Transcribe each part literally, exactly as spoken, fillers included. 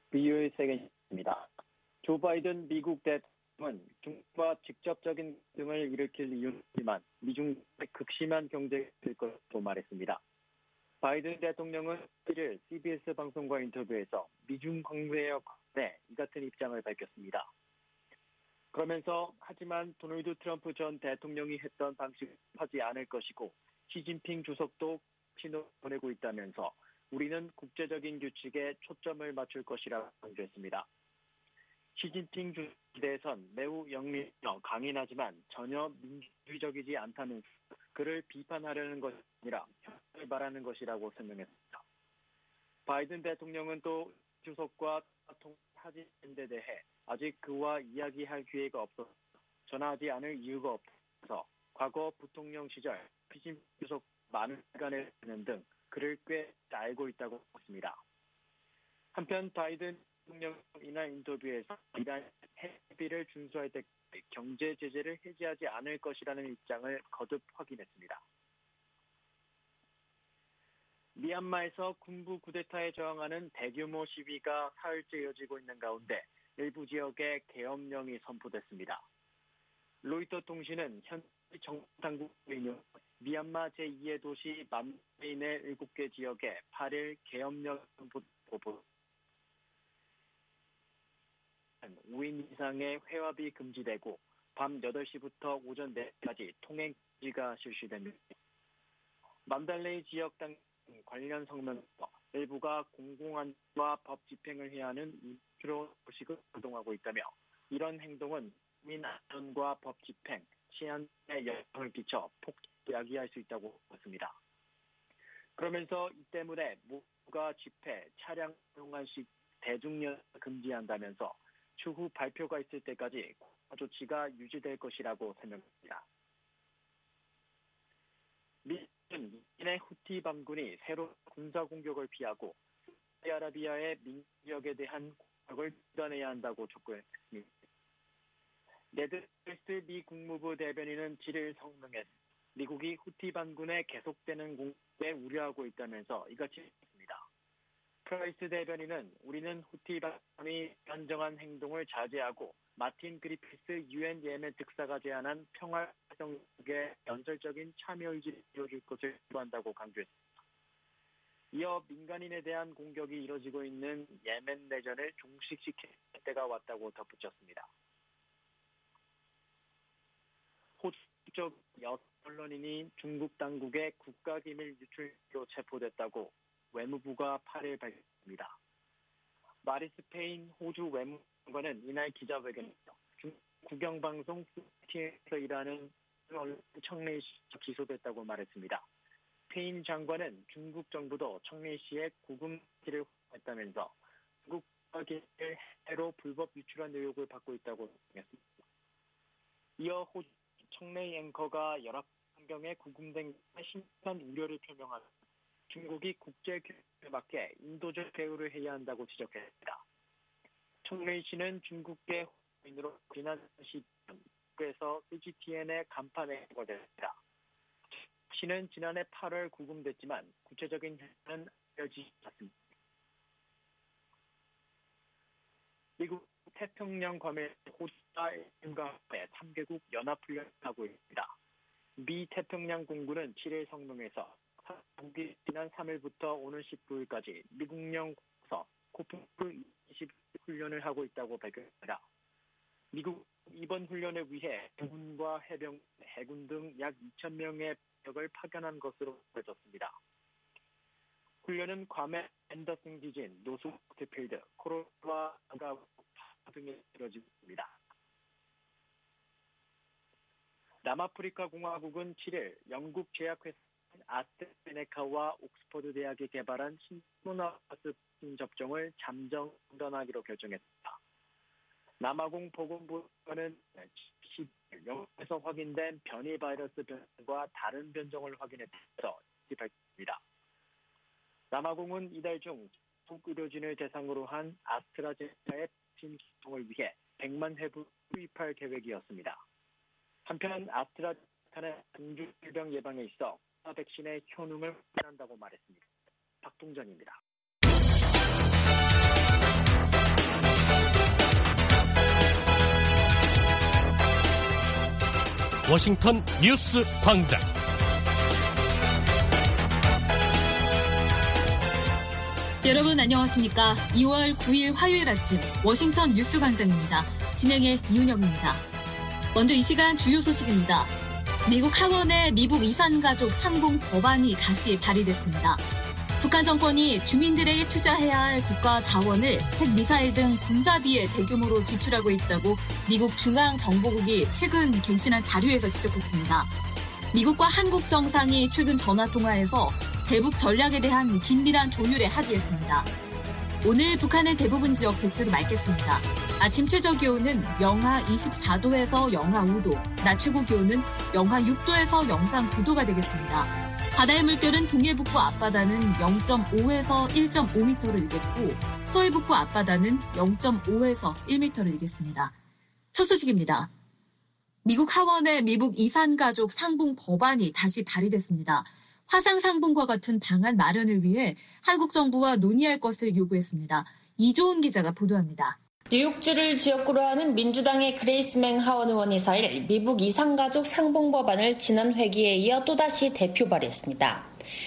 비유의 세계입니다. 조 바이든 미국 대통령은 중국과 직접적인 등을 일으킬 이유지만 미중 극심한 경쟁이 될 것으로 말했습니다. 바이든 대통령은 일일 씨비에스 방송과 인터뷰에서 미중 관계에 관해 이 같은 입장을 밝혔습니다. 그러면서 하지만 도널드 트럼프 전 대통령이 했던 방식을 하지 않을 것이고 시진핑 주석도 신호를 보내고 있다면서 우리는 국제적인 규칙에 초점을 맞출 것이라고 강조했습니다. 시진핑 주석에 대해선 매우 영리하며 강인하지만 전혀 민주주의적이지 않다는 그를 비판하려는 것이 아니라 협력을 바라는 것이라고 설명했습니다. 바이든 대통령은 또 주석과 통하지 않는 데 대해 아직 그와 이야기할 기회가 없어 전화하지 않을 이유가 없어서 과거 부통령 시절 시진핑 주석 많은 시간을 보내는 등 그를 꽤 알고 있다고 했습니다. 한편 바이든 대통령은 이날 인터뷰에서 이란 핵비를 준수할 때 경제 제재를 해제하지 않을 것이라는 입장을 거듭 확인했습니다. 미얀마에서 군부 쿠데타에 저항하는 대규모 시위가 사흘째 이어지고 있는 가운데 일부 지역에 계엄령이 선포됐습니다. 로이터 통신은 현지 정당국의 인용 미얀마 제이의 도시 맘베인의 일곱 개 지역에 팔일 계엄령 선포되고 오 인 이상의 회합이 금지되고 밤 여덟 시부터 오전 네 시까지 통행 금지가 실시됩니다. 만달레이 지역 당 관련 성명에서 일부가 공공안전과 법 집행을 해야 하는 주로 소식을 활동하고 있다며 이런 행동은 국민 안전과 법 집행, 치안에 영향을 끼쳐 폭력을 야기할 수 있다고 했습니다. 그러면서 이 때문에 모두가 집회, 차량 사용한 시 대중연 금지한다면서 추후 발표가 있을 때까지 조치가 유지될 것이라고 설명했습니다. 미국은 이내 후티 반군이 새로 군사 공격을 피하고 사우디아라비아의 민주역에 대한 공격을 중단해야 한다고 촉구했습니다. 네드 프라이스 미 국무부 대변인은 칠일 성명에서 미국이 후티 반군의 계속되는 공격에 우려하고 있다면서 이같이 했습니다. 프라이스 대변인은 우리는 후티 반군이 불안정한 행동을 자제하고 마틴 그리피스 유엔 예멘 특사가 제안한 평화 활동에 연설적인 참여 의지를 이뤄줄 것을 요구한다고 강조했습니다. 이어 민간인에 대한 공격이 이뤄지고 있는 예멘 내전을 종식시킬 때가 왔다고 덧붙였습니다. 호주 쪽 여섯 언론인이 중국 당국의 국가기밀 유출로 체포됐다고 외무부가 팔일 밝혔습니다. 마리스 페인 호주 외무장관은 이날 기자회견에서 중국 국영방송 씨티엔에서 일하는 청레이 씨가 기소됐다고 말했습니다. 페인 장관은 중국 정부도 청레이 씨의 구금기를 했다면서 중국 국가기밀을 해로 불법 유출한 의혹을 받고 있다고 했습니다. 이어 호주 청레이 앵커가 열악 환경에 구금된 심한 우려를 표명한 중국이 국제규범에 맞게 인도적 대우를 해야 한다고 지적했습니다. 청레이 씨는 중국계 호인으로 지난 시에서 씨지티엔의 간판에 거됐습니다. 씨는 지난해 팔월 구금됐지만 구체적인 현황은 알려지지 않습니다. 미국 태평양 검에 호주와 일본과 삼 개국 연합훈련을 하고 있습니다. 미 태평양 공군은 칠일 성명에서 한국이 지난 삼일부터 오는 십구일까지 미국령 서 코프프 이십 훈련을 하고 있다고 밝혔습니다. 미국 이번 훈련을 위해 공군과 해병, 해군 등 약 이천 명의 병력을 파견한 것으로 알려졌습니다. 훈련은 괌의 앤더슨 지진, 노스우트필드, 코로와 아가 등에 이뤄지고 있습니다. 남아프리카 공화국은 칠일 영국 제약회사 아스트라제네카와 옥스퍼드 대학이 개발한 신문화 백신 접종을 잠정 중단하기로 결정했습니다. 남아공 보건부는 십일 영국에서 확인된 변이 바이러스 변종과 다른 변종을 확인했다고 밝혔습니다. 남아공은 이달 중 중국 의료진을 대상으로 한 아스트라제네카의 백신 접종을 위해 백만 회분 투입할 계획이었습니다. 한편 아스트라제네카는 중증질병 예방에 있어 백신의 효능을 확인한다고 말했습니다. 박동전입니다. 워싱턴 뉴스 광장. 여러분 안녕하십니까? 이월 구일 화요일 아침 워싱턴 뉴스 광장입니다. 진행의 이윤영입니다. 먼저 이 시간 주요 소식입니다. 미국 하원의 미북 이산가족 상봉 법안이 다시 발의됐습니다. 북한 정권이 주민들에게 투자해야 할 국가 자원을 핵미사일 등 군사비에 대규모로 지출하고 있다고 미국 중앙정보국이 최근 갱신한 자료에서 지적했습니다. 미국과 한국 정상이 최근 전화통화에서 대북 전략에 대한 긴밀한 조율에 합의했습니다. 오늘 북한의 대부분 지역 대체로 맑겠습니다. 아침 최저 기온은 영하 이십사도에서 영하 오도, 낮 최고 기온은 영하 육도에서 영상 구도가 되겠습니다. 바다의 물결은 동해북부 앞바다는 영점오에서 일점오 미터를 일겠고 서해북부 앞바다는 영점오에서 일 미터를 일겠습니다. 첫 소식입니다. 미국 하원의 미북 이산가족 상봉 법안이 다시 발의됐습니다. 화상 상봉과 같은 방안 마련을 위해 한국 정부와 논의할 것을 요구했습니다. 이조은 기자가 보도합니다. 뉴욕주를 지역구로 하는 민주당의 그레이스 맹 하원 의원이 사일 미북 이산가족 상봉 법안을 지난 회기에 이어 또다시 대표 발의했습니다.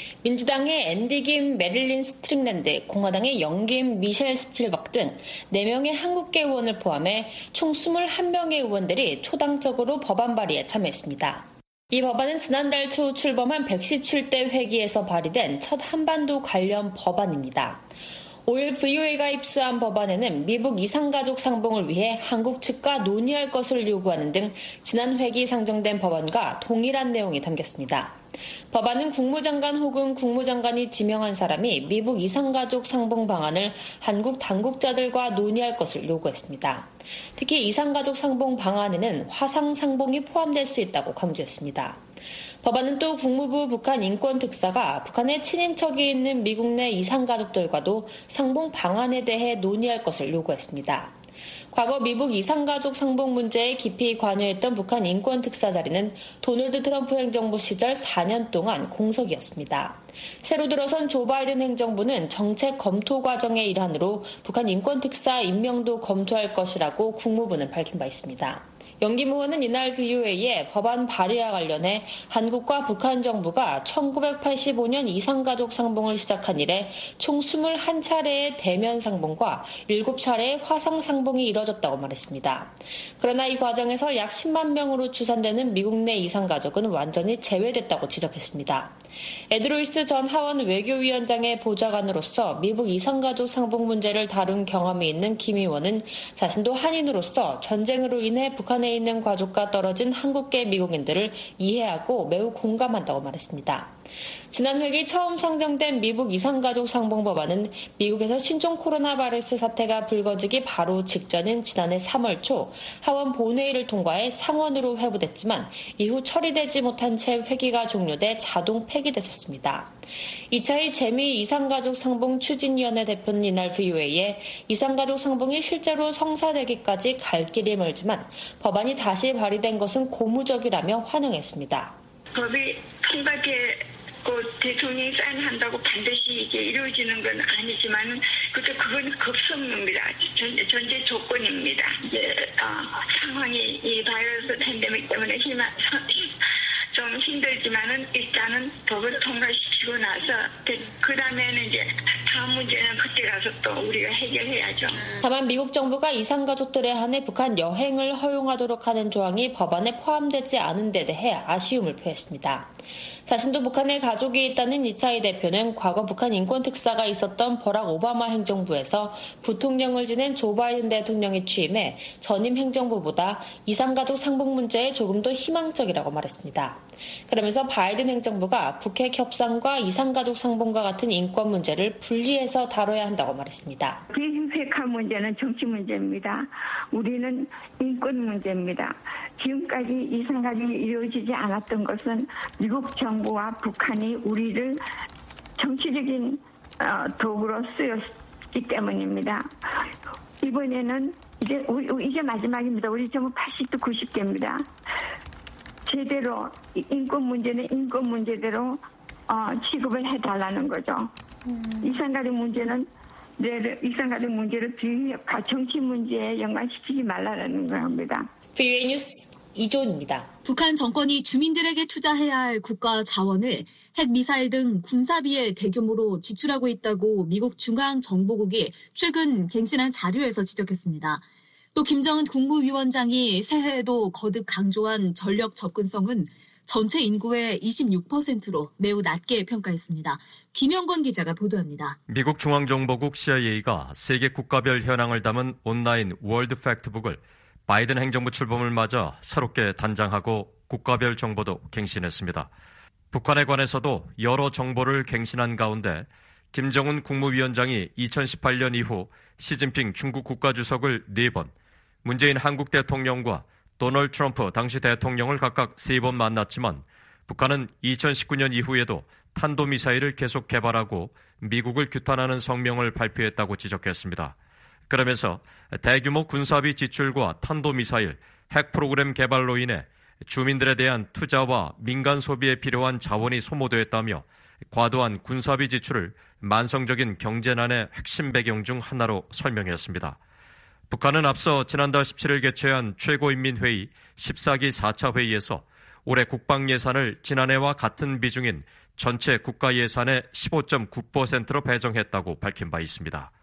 민주당의 앤디 김, 메릴린 스트릭랜드, 공화당의 영 김, 미셸 스틸박 등 네 명의 한국계 의원을 포함해 총 이십일 명의 의원들이 초당적으로 법안 발의에 참여했습니다. 이 법안은 지난달 초 출범한 백십칠대 회기에서 발의된 첫 한반도 관련 법안입니다. 오일 브이오에이가 입수한 법안에는 미북 이산가족 상봉을 위해 한국 측과 논의할 것을 요구하는 등 지난 회기 상정된 법안과 동일한 내용이 담겼습니다. 법안은 국무장관 혹은 국무장관이 지명한 사람이 미북 이산가족 상봉 방안을 한국 당국자들과 논의할 것을 요구했습니다. 특히 이산가족 상봉 방안에는 화상 상봉이 포함될 수 있다고 강조했습니다. 법안은 또 국무부 북한 인권특사가 북한의 친인척이 있는 미국 내 이산가족들과도 상봉 방안에 대해 논의할 것을 요구했습니다. 과거 미북 이산가족 상봉 문제에 깊이 관여했던 북한 인권특사 자리는 도널드 트럼프 행정부 시절 사 년 동안 공석이었습니다. 새로 들어선 조 바이든 행정부는 정책 검토 과정의 일환으로 북한 인권특사 임명도 검토할 것이라고 국무부는 밝힌 바 있습니다. 영김 의원은 이날 브이오에이에 법안 발의와 관련해 한국과 북한 정부가 천구백팔십오년 이산가족 상봉을 시작한 이래 총 이십일 차례의 대면 상봉과 일곱 차례의 화상 상봉이 이뤄졌다고 말했습니다. 그러나 이 과정에서 약 십만 명으로 추산되는 미국 내 이산가족은 완전히 제외됐다고 지적했습니다. 에드로이스 전 하원 외교위원장의 보좌관으로서 미북 이산가족 상봉 문제를 다룬 경험이 있는 김 의원은 자신도 한인으로서 전쟁으로 인해 북한에 있는 가족과 떨어진 한국계 미국인들을 이해하고 매우 공감한다고 말했습니다. 지난 회기 처음 상정된 미북 이산가족 상봉 법안은 미국에서 신종 코로나 바이러스 사태가 불거지기 바로 직전인 지난해 삼월 초 하원 본회의를 통과해 상원으로 회부됐지만 이후 처리되지 못한 채 회기가 종료돼 자동 폐기됐었습니다. 이차의 재미 이산가족 상봉 추진위원회 대표는 이날 브이오에이에 이산가족 상봉이 실제로 성사되기까지 갈 길이 멀지만 법안이 다시 발의된 것은 고무적이라며 환영했습니다. 법이 통과돼 대통령이 사인한다고 반드시 이게 이루어지는 건 아니지만 그저 그건 급선무입니다. 전제, 전제 조건입니다. 이제 어, 상황이 이 바이러스 팬데믹 때문에 힘, 좀 힘들지만은 일단은 법을 통과시키고 나서 그 다음에는 이제 다음 문제는 그때 가서 또 우리가 해결해야죠. 다만 미국 정부가 이산가족들에 한해 북한 여행을 허용하도록 하는 조항이 법안에 포함되지 않은 데 대해 아쉬움을 표했습니다. 자신도 북한에 가족이 있다는 이차이 대표는 과거 북한 인권특사가 있었던 버락 오바마 행정부에서 부통령을 지낸 조 바이든 대통령이 취임해 전임 행정부보다 이산가족 상봉 문제에 조금 더 희망적이라고 말했습니다. 그러면서 바이든 행정부가 북핵 협상과 이산가족 상봉과 같은 인권 문제를 분리해서 다뤄야 한다고 말했습니다. 비핵화 문제는 정치 문제입니다. 우리는 인권 문제입니다. 지금까지 이산가족이 이루어지지 않았던 것은 미국 정부와 북한이 우리를 정치적인 도구로 쓰였기 때문입니다. 이번에는 이제 우리, 이제 마지막입니다. 우리 정부 팔십도 구십 개입니다. 제대로 인권 문제는 인권 문제대로 어, 취급을 해달라는 거죠. 음. 이산가족 문제는 이산가족 문제를 비핵화 정치 문제에 연관시키지 말라는 겁니다. 브이오에이 뉴스 이조은입니다. 북한 정권이 주민들에게 투자해야 할 국가 자원을 핵미사일 등 군사비에 대규모로 지출하고 있다고 미국 중앙정보국이 최근 갱신한 자료에서 지적했습니다. 또 김정은 국무위원장이 새해에도 거듭 강조한 전력 접근성은 전체 인구의 이십육 퍼센트로 매우 낮게 평가했습니다. 김영권 기자가 보도합니다. 미국 중앙정보국 씨아이에이가 세계 국가별 현황을 담은 온라인 월드 팩트북을 바이든 행정부 출범을 맞아 새롭게 단장하고 국가별 정보도 갱신했습니다. 북한에 관해서도 여러 정보를 갱신한 가운데 김정은 국무위원장이 이천십팔 년 이후 시진핑 중국 국가주석을 네 번, 문재인 한국 대통령과 도널드 트럼프 당시 대통령을 각각 세 번 만났지만 북한은 이천십구 년 이후에도 탄도미사일을 계속 개발하고 미국을 규탄하는 성명을 발표했다고 지적했습니다. 그러면서 대규모 군사비 지출과 탄도미사일, 핵 프로그램 개발로 인해 주민들에 대한 투자와 민간 소비에 필요한 자원이 소모되었다며 과도한 군사비 지출을 만성적인 경제난의 핵심 배경 중 하나로 설명했습니다. 북한은 앞서 지난달 십칠 일 개최한 최고인민회의 십사 기 사 차 회의에서 올해 국방 예산을 지난해와 같은 비중인 전체 국가 예산의 십오 점 구 퍼센트로 배정했다고 밝힌 바 있습니다.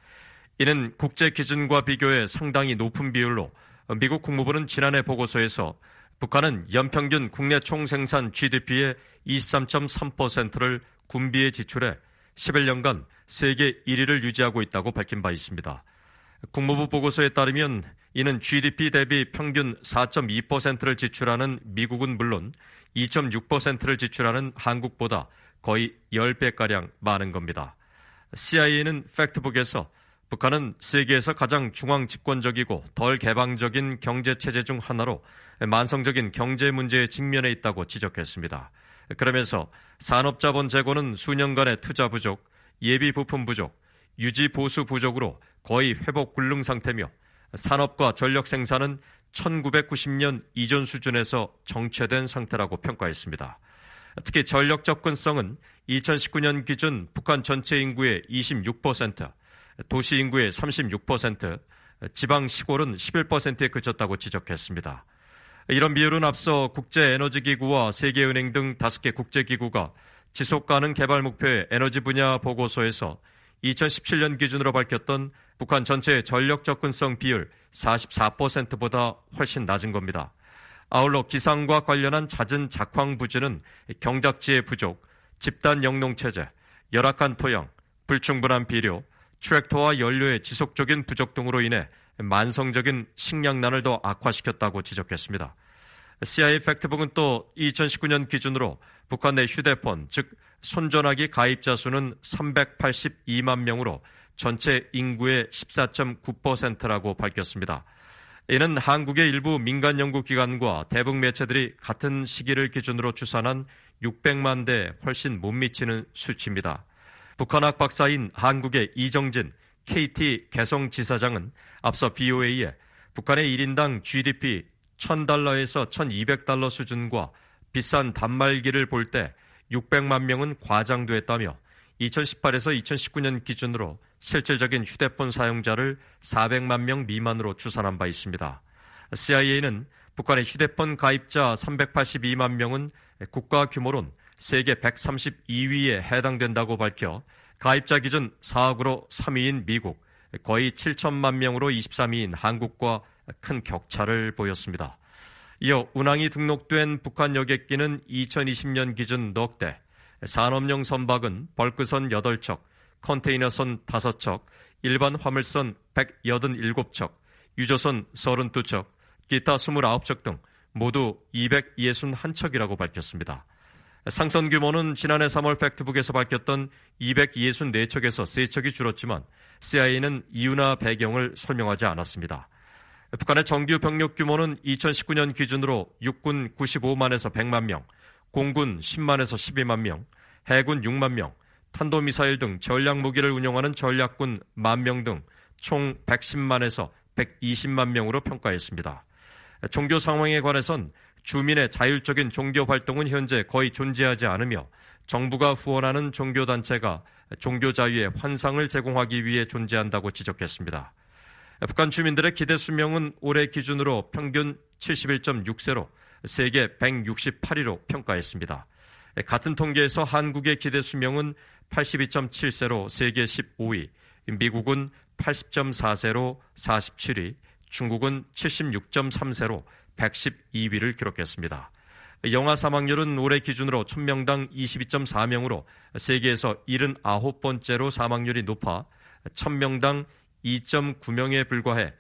이는 국제 기준과 비교해 상당히 높은 비율로 미국 국무부는 지난해 보고서에서 북한은 연평균 국내 총생산 지디피의 이십삼 점 삼 퍼센트를 군비에 지출해 십일 년간 세계 일 위를 유지하고 있다고 밝힌 바 있습니다. 국무부 보고서에 따르면 이는 지디피 대비 평균 사 점 이 퍼센트를 지출하는 미국은 물론 이 점 육 퍼센트를 지출하는 한국보다 거의 십 배가량 많은 겁니다. 씨아이에이는 팩트북에서 북한은 세계에서 가장 중앙 집권적이고 덜 개방적인 경제체제 중 하나로 만성적인 경제 문제에 직면해 있다고 지적했습니다. 그러면서 산업자본 재고는 수년간의 투자 부족, 예비 부품 부족, 유지 보수 부족으로 거의 회복 불능 상태며 산업과 전력 생산은 천구백구십 년 이전 수준에서 정체된 상태라고 평가했습니다. 특히 전력 접근성은 이천십구 년 기준 북한 전체 인구의 이십육 퍼센트, 도시 인구의 삼십육 퍼센트, 지방 시골은 십일 퍼센트에 그쳤다고 지적했습니다. 이런 비율은 앞서 국제에너지기구와 세계은행 등 다섯 개 국제기구가 지속가능 개발 목표의 에너지 분야 보고서에서 이천십칠 년 기준으로 밝혔던 북한 전체 전력 접근성 비율 사십사 퍼센트보다 훨씬 낮은 겁니다. 아울러 기상과 관련한 잦은 작황 부진은 경작지의 부족, 집단 영농체제, 열악한 토양, 불충분한 비료, 트랙터와 연료의 지속적인 부족 등으로 인해 만성적인 식량난을 더 악화시켰다고 지적했습니다. 씨아이에이 팩트북은 또 이천십구 년 기준으로 북한 내 휴대폰, 즉 손전화기 가입자 수는 삼백팔십이만 명으로 전체 인구의 십사 점 구 퍼센트라고 밝혔습니다. 이는 한국의 일부 민간 연구기관과 대북 매체들이 같은 시기를 기준으로 추산한 육백만 대에 훨씬 못 미치는 수치입니다. 북한학 박사인 한국의 이정진 케이티 개성지사장은 앞서 비오에이에 북한의 일 인당 지디피 천 달러에서 천이백 달러 수준과 비싼 단말기를 볼 때 육백만 명은 과장됐다며 이천십팔에서 이천십구 년 기준으로 실질적인 휴대폰 사용자를 사백만 명 미만으로 추산한 바 있습니다. 씨아이에이는 북한의 휴대폰 가입자 삼백팔십이만 명은 국가 규모론 세계 백삼십이 위에 해당된다고 밝혀 가입자 기준 사억으로 삼 위인 미국, 거의 칠천만 명으로 이십삼 위인 한국과 큰 격차를 보였습니다. 이어 운항이 등록된 북한 여객기는 이천이십 년 기준 넉 대, 산업용 선박은 벌크선 여덟 척, 컨테이너선 다섯 척, 일반 화물선 백팔십칠 척, 유조선 삼십이 척, 기타 이십구 척 등 모두 이백육십일 척이라고 밝혔습니다. 상선 규모는 지난해 삼월 팩트북에서 밝혔던 이백육십사 척에서 세 척이 줄었지만 씨아이에이는 이유나 배경을 설명하지 않았습니다. 북한의 정규 병력 규모는 이천십구 년 기준으로 육군 구십오만에서 백만 명, 공군 십만에서 십이만 명, 해군 육만 명, 탄도미사일 등 전략무기를 운용하는 전략군 만 명 등 총 백십만에서 백이십만 명으로 평가했습니다. 종교 상황에 관해선 주민의 자율적인 종교 활동은 현재 거의 존재하지 않으며 정부가 후원하는 종교단체가 종교 자유의 환상을 제공하기 위해 존재한다고 지적했습니다. 북한 주민들의 기대 수명은 올해 기준으로 평균 칠십일 점 육 세로 세계 백육십팔 위로 평가했습니다. 같은 통계에서 한국의 기대 수명은 팔십이 점 칠 세로 세계 십오 위, 미국은 팔십 점 사 세로 사십칠 위, 중국은 칠십육 점 삼 세로 백십이 위를 기록했습니다. 영아 사망률은 올해 기준으로 천 명당 이십이 점 사 명으로 세계에서 칠십구 번째로 사망률이 높아 천 명당 이 점 구 명에 불과해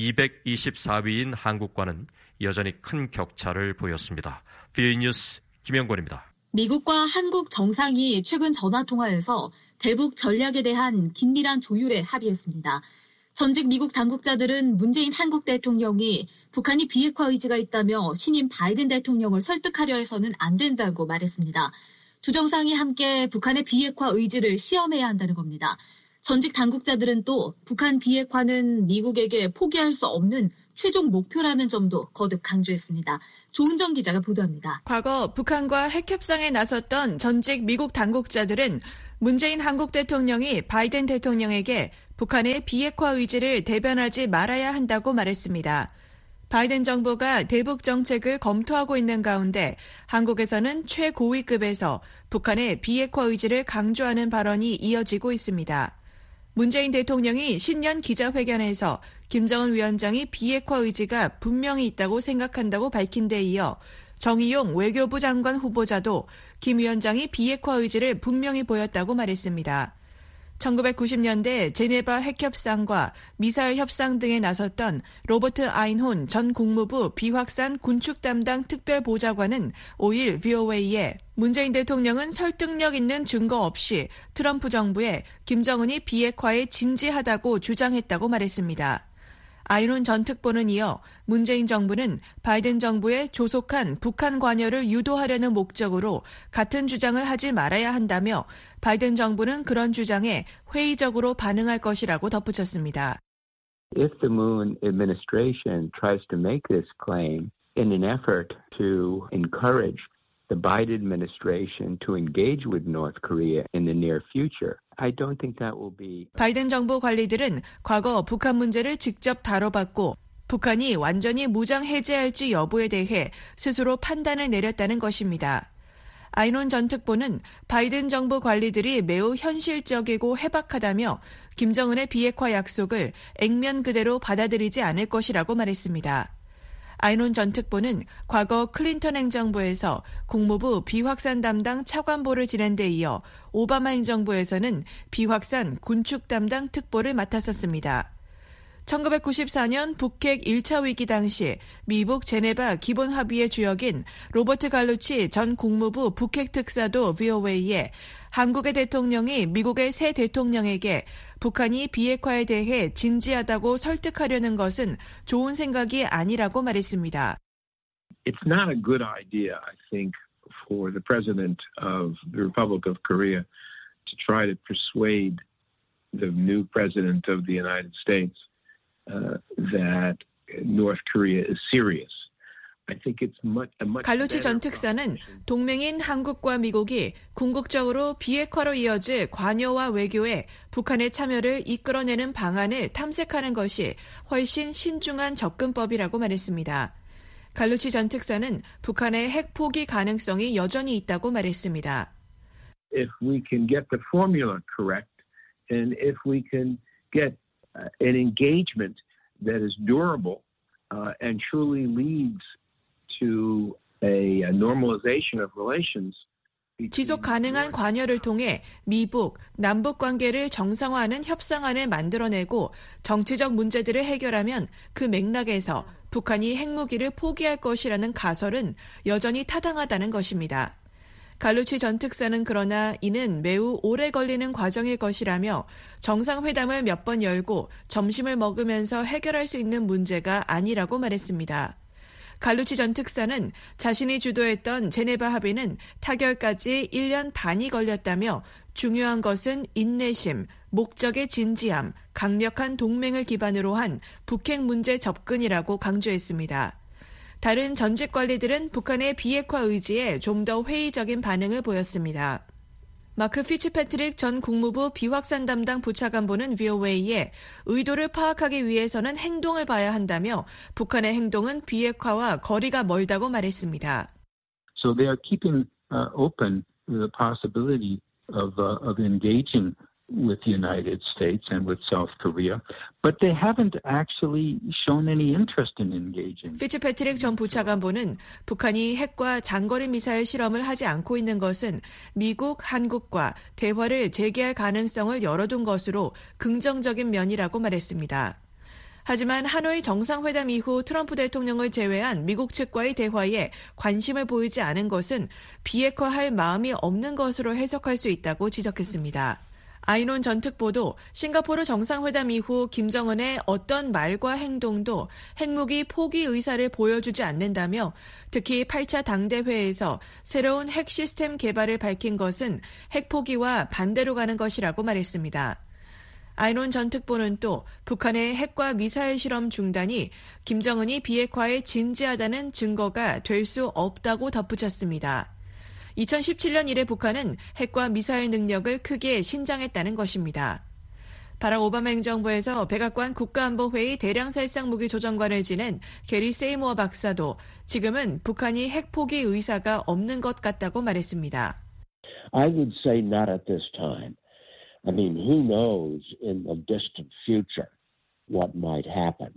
이백이십사 위인 한국과는 여전히 큰 격차를 보였습니다. 비오이 뉴스 김영권입니다. 미국과 한국 정상이 최근 전화통화에서 대북 전략에 대한 긴밀한 조율에 합의했습니다. 전직 미국 당국자들은 문재인 한국 대통령이 북한이 비핵화 의지가 있다며 신임 바이든 대통령을 설득하려 해서는 안 된다고 말했습니다. 두 정상이 함께 북한의 비핵화 의지를 시험해야 한다는 겁니다. 전직 당국자들은 또 북한 비핵화는 미국에게 포기할 수 없는 최종 목표라는 점도 거듭 강조했습니다. 조은정 기자가 보도합니다. 과거 북한과 핵협상에 나섰던 전직 미국 당국자들은 문재인 한국 대통령이 바이든 대통령에게 북한의 비핵화 의지를 대변하지 말아야 한다고 말했습니다. 바이든 정부가 대북 정책을 검토하고 있는 가운데 한국에서는 최고위급에서 북한의 비핵화 의지를 강조하는 발언이 이어지고 있습니다. 문재인 대통령이 신년 기자회견에서 김정은 위원장이 비핵화 의지가 분명히 있다고 생각한다고 밝힌 데 이어 정의용 외교부 장관 후보자도 김 위원장이 비핵화 의지를 분명히 보였다고 말했습니다. 천구백구십 년대 제네바 핵협상과 미사일 협상 등에 나섰던 로버트 아인혼 전 국무부 비확산 군축 담당 특별보좌관은 오일 브이오에이에 문재인 대통령은 설득력 있는 증거 없이 트럼프 정부에 김정은이 비핵화에 진지하다고 주장했다고 말했습니다. 아인혼 전 특보는 이어 문재인 정부는 바이든 정부의 조속한 북한 관여를 유도하려는 목적으로 같은 주장을 하지 말아야 한다며 바이든 정부는 그런 주장에 회의적으로 반응할 것이라고 덧붙였습니다. If the Moon administration tries to make this claim in an effort to encourage the Biden administration to engage with North Korea in the near future, I don't think that will be. 바이든 정부 관리들은 과거 북한 문제를 직접 다뤄봤고 북한이 완전히 무장 해제할지 여부에 대해 스스로 판단을 내렸다는 것입니다. 아인혼 전 특보는 바이든 정부 관리들이 매우 현실적이고 해박하다며 김정은의 비핵화 약속을 액면 그대로 받아들이지 않을 것이라고 말했습니다. 아인혼 전 특보는 과거 클린턴 행정부에서 국무부 비확산 담당 차관보를 지낸 데 이어 오바마 행정부에서는 비확산 군축 담당 특보를 맡았었습니다. 천구백구십사 년 북핵 일 차 위기 당시 미국 제네바 기본합의의 주역인 로버트 갈루치 전 국무부 북핵 특사도 브이오에이에 한국의 대통령이 미국의 새 대통령에게 북한이 비핵화에 대해 진지하다고 설득하려는 것은 좋은 생각이 아니라고 말했습니다. It's not a good idea, I think, for the president of the Republic of Korea to try to persuade the new president of the United States uh, that North Korea is serious. 갈루치 전 특사는 동맹인 한국과 미국이 궁극적으로 비핵화로 이어질 관여와 외교에 북한의 참여를 이끌어내는 방안을 탐색하는 것이 훨씬 신중한 접근법이라고 말했습니다. 갈루치 전 특사는 북한의 핵 포기 가능성이 여전히 있다고 말했습니다. If we can get the formula correct and if we can get an engagement that is durable uh, and truly leads to a normalization of relations. 지속 가능한 관여를 통해 미북, 남북 관계를 정상화하는 협상안을 만들어내고 정치적 문제들을 해결하면 그 맥락에서 북한이 핵무기를 포기할 것이라는 가설은 여전히 타당하다는 것입니다. 갈루치 전 특사는 그러나 이는 매우 오래 걸리는 과정일 것이라며 정상회담을 몇 번 열고 점심을 먹으면서 해결할 수 있는 문제가 아니라고 말했습니다. 갈루치 전 특사는 자신이 주도했던 제네바 합의는 타결까지 일 년 반이 걸렸다며 중요한 것은 인내심, 목적의 진지함, 강력한 동맹을 기반으로 한 북핵 문제 접근이라고 강조했습니다. 다른 전직 관리들은 북한의 비핵화 의지에 좀 더 회의적인 반응을 보였습니다. 마크 피츠패트릭 전 국무부 비확산 담당 부차관보는 브이오에이에 의도를 파악하기 위해서는 행동을 봐야 한다며 북한의 행동은 비핵화와 거리가 멀다고 말했습니다. So they are keeping uh, open the possibility of, uh, of engaging with the United States and with South Korea, but they haven't actually shown any interest in engaging. 피츠패트릭 전 부차관보는 북한이 핵과 장거리 미사일 실험을 하지 않고 있는 것은 미국, 한국과 대화를 재개할 가능성을 열어둔 것으로 긍정적인 면이라고 말했습니다. 하지만 하노이 정상회담 이후 트럼프 대통령을 제외한 미국 측과의 대화에 관심을 보이지 않은 것은 비핵화할 마음이 없는 것으로 해석할 수 있다고 지적했습니다. 아이논 전 특보도 싱가포르 정상회담 이후 김정은의 어떤 말과 행동도 핵무기 포기 의사를 보여주지 않는다며 특히 팔 차 당대회에서 새로운 핵 시스템 개발을 밝힌 것은 핵 포기와 반대로 가는 것이라고 말했습니다. 아이논 전 특보는 또 북한의 핵과 미사일 실험 중단이 김정은이 비핵화에 진지하다는 증거가 될 수 없다고 덧붙였습니다. 이천십칠 년 이래 북한은 핵과 미사일 능력을 크게 신장했다는 것입니다. 바락 오바마 행정부에서 백악관 국가안보회의 대량살상 무기 조정관을 지낸 게리 세이모어 박사도 지금은 북한이 핵 포기 의사가 없는 것 같다고 말했습니다. I would say not at this time. I mean, who knows in the distant future what might happen.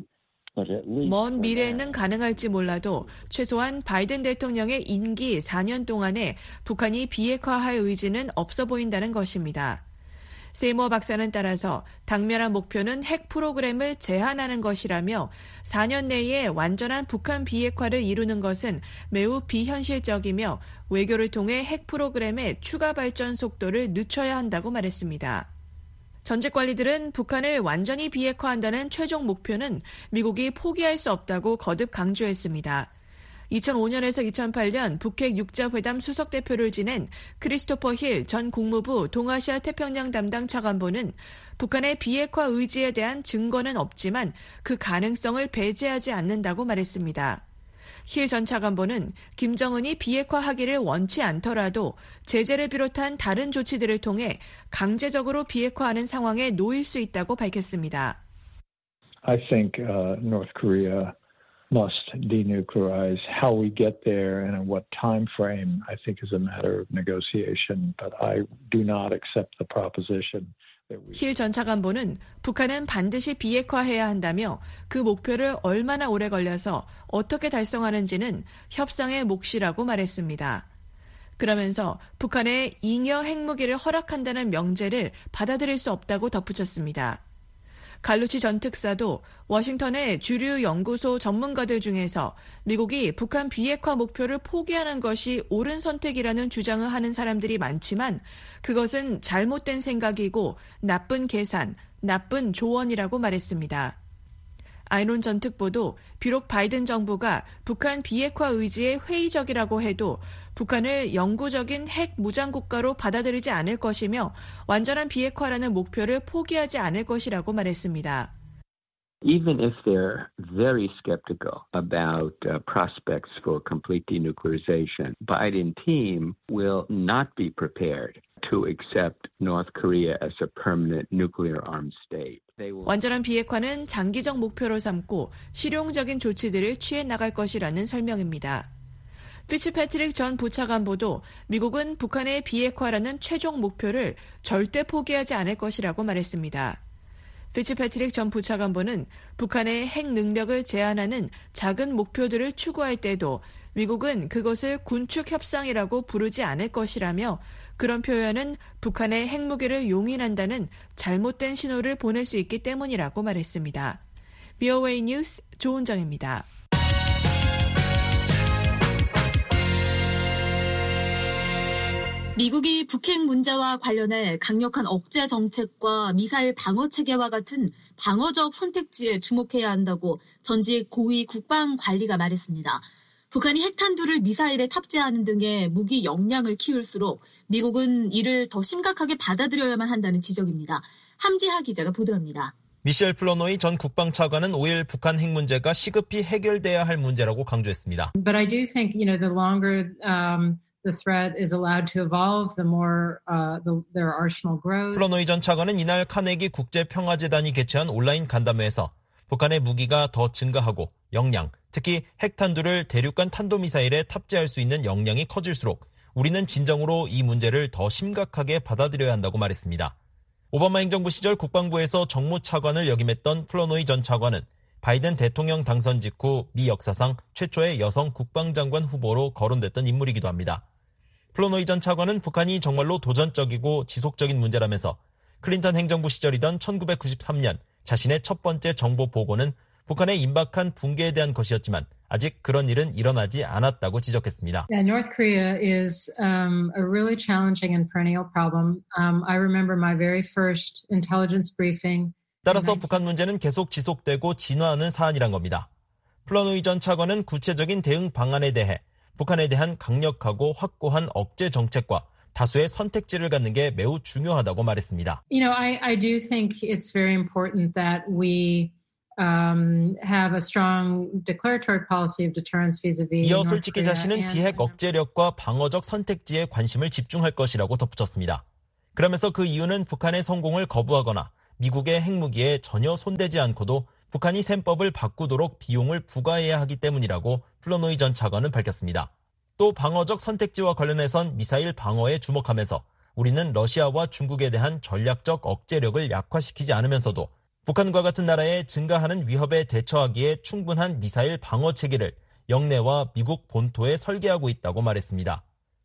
먼 미래에는 가능할지 몰라도 최소한 바이든 대통령의 임기 사 년 동안에 북한이 비핵화할 의지는 없어 보인다는 것입니다. 세이모어 박사는 따라서 당면한 목표는 핵 프로그램을 제한하는 것이라며 사 년 내에 완전한 북한 비핵화를 이루는 것은 매우 비현실적이며 외교를 통해 핵 프로그램의 추가 발전 속도를 늦춰야 한다고 말했습니다. 전직 관리들은 북한을 완전히 비핵화한다는 최종 목표는 미국이 포기할 수 없다고 거듭 강조했습니다. 이천오 년에서 이천팔 년 북핵 육 자 회담 수석대표를 지낸 크리스토퍼 힐 전 국무부 동아시아 태평양 담당 차관보는 북한의 비핵화 의지에 대한 증거는 없지만 그 가능성을 배제하지 않는다고 말했습니다. 힐 전 차관보는 김정은이 비핵화하기를 원치 않더라도 제재를 비롯한 다른 조치들을 통해 강제적으로 비핵화하는 상황에 놓일 수 있다고 밝혔습니다. I think uh, North Korea must denuclearize. How we get there and in what time frame, I think, is a matter of negotiation. But I do not accept the proposition. 힐 전 차관보는 북한은 반드시 비핵화해야 한다며 그 목표를 얼마나 오래 걸려서 어떻게 달성하는지는 협상의 몫이라고 말했습니다. 그러면서 북한의 잉여 핵무기를 허락한다는 명제를 받아들일 수 없다고 덧붙였습니다. 갈루치 전 특사도 워싱턴의 주류 연구소 전문가들 중에서 미국이 북한 비핵화 목표를 포기하는 것이 옳은 선택이라는 주장을 하는 사람들이 많지만 그것은 잘못된 생각이고 나쁜 계산, 나쁜 조언이라고 말했습니다. 아이논 전 특보도 비록 바이든 정부가 북한 비핵화 의지에 회의적이라고 해도 북한을 영구적인 핵 무장 국가로 받아들이지 않을 것이며 완전한 비핵화라는 목표를 포기하지 않을 것이라고 말했습니다. Even if they're very skeptical about uh, prospects for complete denuclearization, Biden team will not be prepared to accept North Korea as a permanent nuclear armed state. 완전한 비핵화는 장기적 목표로 삼고 실용적인 조치들을 취해 나갈 것이라는 설명입니다. 피츠패트릭 전 부차관보도 미국은 북한의 비핵화라는 최종 목표를 절대 포기하지 않을 것이라고 말했습니다. 피츠패트릭 전 부차관보는 북한의 핵 능력을 제한하는 작은 목표들을 추구할 때도 미국은 그것을 군축 협상이라고 부르지 않을 것이라며 그런 표현은 북한의 핵무기를 용인한다는 잘못된 신호를 보낼 수 있기 때문이라고 말했습니다. 브이오에이 뉴스 조은정입니다. 미국이 북핵 문제와 관련해 강력한 억제 정책과 미사일 방어 체계와 같은 방어적 선택지에 주목해야 한다고 전직 고위 국방관리가 말했습니다. 북한이 핵탄두를 미사일에 탑재하는 등의 무기 역량을 키울수록 미국은 이를 더 심각하게 받아들여야만 한다는 지적입니다. 함지하 기자가 보도합니다. 미셸 플러노이 전 국방차관은 오 일 북한 핵 문제가 시급히 해결돼야 할 문제라고 강조했습니다. But I do think, you know, the longer um, the threat is allowed to evolve, the more uh, the, their arsenal grows. 플러노이 전 차관은 이날 카네기 국제평화재단이 개최한 온라인 간담회에서 북한의 무기가 더 증가하고 역량, 특히 핵탄두를 대륙간 탄도미사일에 탑재할 수 있는 역량이 커질수록 우리는 진정으로 이 문제를 더 심각하게 받아들여야 한다고 말했습니다. 오바마 행정부 시절 국방부에서 정무차관을 역임했던 플러노이 전 차관은 바이든 대통령 당선 직후 미 역사상 최초의 여성 국방장관 후보로 거론됐던 인물이기도 합니다. 플러노이 전 차관은 북한이 정말로 도전적이고 지속적인 문제라면서 클린턴 행정부 시절이던 천구백구십삼 년 자신의 첫 번째 정보 보고는 북한의 임박한 붕괴에 대한 것이었지만 아직 그런 일은 일어나지 않았다고 지적했습니다. Yeah, North Korea is um, a really challenging and perennial problem. Um, I remember my very first intelligence briefing. 따라서 북한 문제는 계속 지속되고 진화하는 사안이란 겁니다. 플러노이 전 차관은 구체적인 대응 방안에 대해 북한에 대한 강력하고 확고한 억제 정책과 다수의 선택지를 갖는 게 매우 중요하다고 말했습니다. You know, I, I do think it's very important that we um, have a strong declaratory policy of deterrence vis-a-vis 이어 North 솔직히 Korea 자신은 and 비핵 억제력과 방어적 선택지에 관심을 집중할 것이라고 덧붙였습니다. 그러면서 그 이유는 북한의 성공을 거부하거나 미국의 핵무기에 전혀 손대지 않고도 북한이 셈법을 바꾸도록 비용을 부과해야 하기 때문이라고 플러노이 전 차관은 밝혔습니다. 또 방어적 선택지와 관련해선 미사일 방어에 주목하면서 우리는 러시아와 중국에 대한 전략적 억제력을 약화시키지 않으면서도 북한과 같은 나라의 증가하는 위협에 대처하기에 충분한 미사일 방어 체계를 영내와 미국 본토에 설계하고 있다고 말했습니다.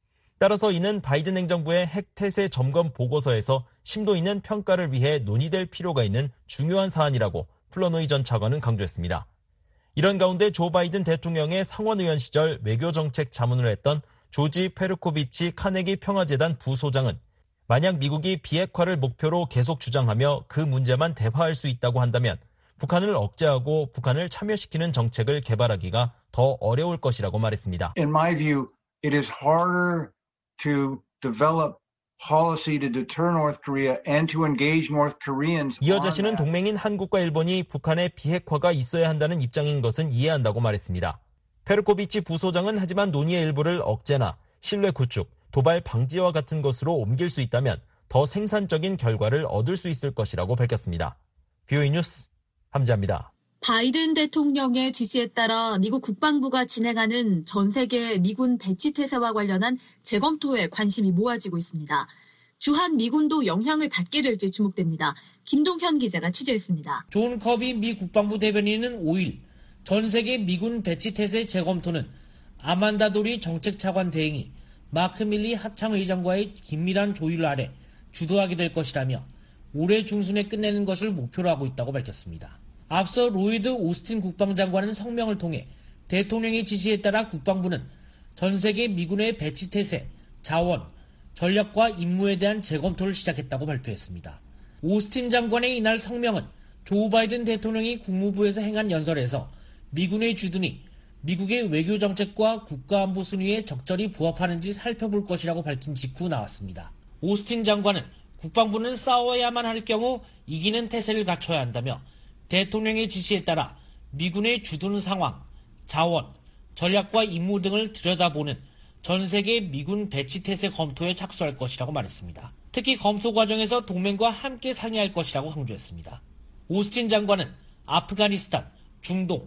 따라서 이는 바이든 행정부의 핵태세 점검 보고서에서 심도 있는 평가를 위해 논의될 필요가 있는 중요한 사안이라고 플러노이 전 차관은 강조했습니다. 이런 가운데 조 바이든 대통령의 상원의원 시절 외교정책 자문을 했던 조지 페르코비치 카네기 평화재단 부소장은 만약 미국이 비핵화를 목표로 계속 주장하며 그 문제만 대화할 수 있다고 한다면 북한을 억제하고 북한을 참여시키는 정책을 개발하기가 더 어려울 것이라고 말했습니다. In my view, it is harder to develop policy to deter North Korea and to engage North Koreans. 이어 자신은 동맹인 한국과 일본이 북한의 비핵화가 있어야 한다는 입장인 것은 이해한다고 말했습니다. 페르코비치 부소장은 하지만 논의의 일부를 억제나 신뢰 구축, 도발 방지와 같은 것으로 옮길 수 있다면 더 생산적인 결과를 얻을 수 있을 것이라고 밝혔습니다. 비오이 뉴스 함지아입니다. 바이든 대통령의 지시에 따라 미국 국방부가 진행하는 전 세계 미군 배치 태세와 관련한 재검토에 관심이 모아지고 있습니다. 주한 미군도 영향을 받게 될지 주목됩니다. 김동현 기자가 취재했습니다. 존 커비 미 국방부 대변인은 오일 전 세계 미군 배치 태세 재검토는 아만다 도리 정책차관 대행이 마크 밀리 합참의장과의 긴밀한 조율 아래 주도하게 될 것이라며 올해 중순에 끝내는 것을 목표로 하고 있다고 밝혔습니다. 앞서 로이드 오스틴 국방장관은 성명을 통해 대통령의 지시에 따라 국방부는 전 세계 미군의 배치 태세, 자원, 전략과 임무에 대한 재검토를 시작했다고 발표했습니다. 오스틴 장관의 이날 성명은 조 바이든 대통령이 국무부에서 행한 연설에서 미군의 주둔이 미국의 외교 정책과 국가안보 순위에 적절히 부합하는지 살펴볼 것이라고 밝힌 직후 나왔습니다. 오스틴 장관은 국방부는 싸워야만 할 경우 이기는 태세를 갖춰야 한다며 대통령의 지시에 따라 미군의 주둔 상황, 자원, 전략과 임무 등을 들여다보는 전 세계 미군 배치 태세 검토에 착수할 것이라고 말했습니다. 특히 검토 과정에서 동맹과 함께 상의할 것이라고 강조했습니다. 오스틴 장관은 아프가니스탄, 중동,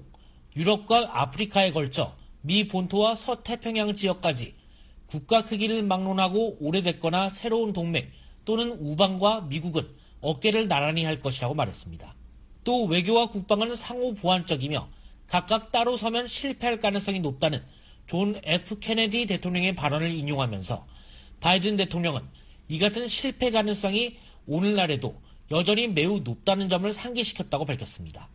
유럽과 아프리카에 걸쳐 미 본토와 서태평양 지역까지 국가 크기를 막론하고 오래됐거나 새로운 동맹 또는 우방과 미국은 어깨를 나란히 할 것이라고 말했습니다. 또 외교와 국방은 상호 보완적이며 각각 따로 서면 실패할 가능성이 높다는 존 에프 케네디 대통령의 발언을 인용하면서 바이든 대통령은 이 같은 실패 가능성이 오늘날에도 여전히 매우 높다는 점을 상기시켰다고 밝혔습니다.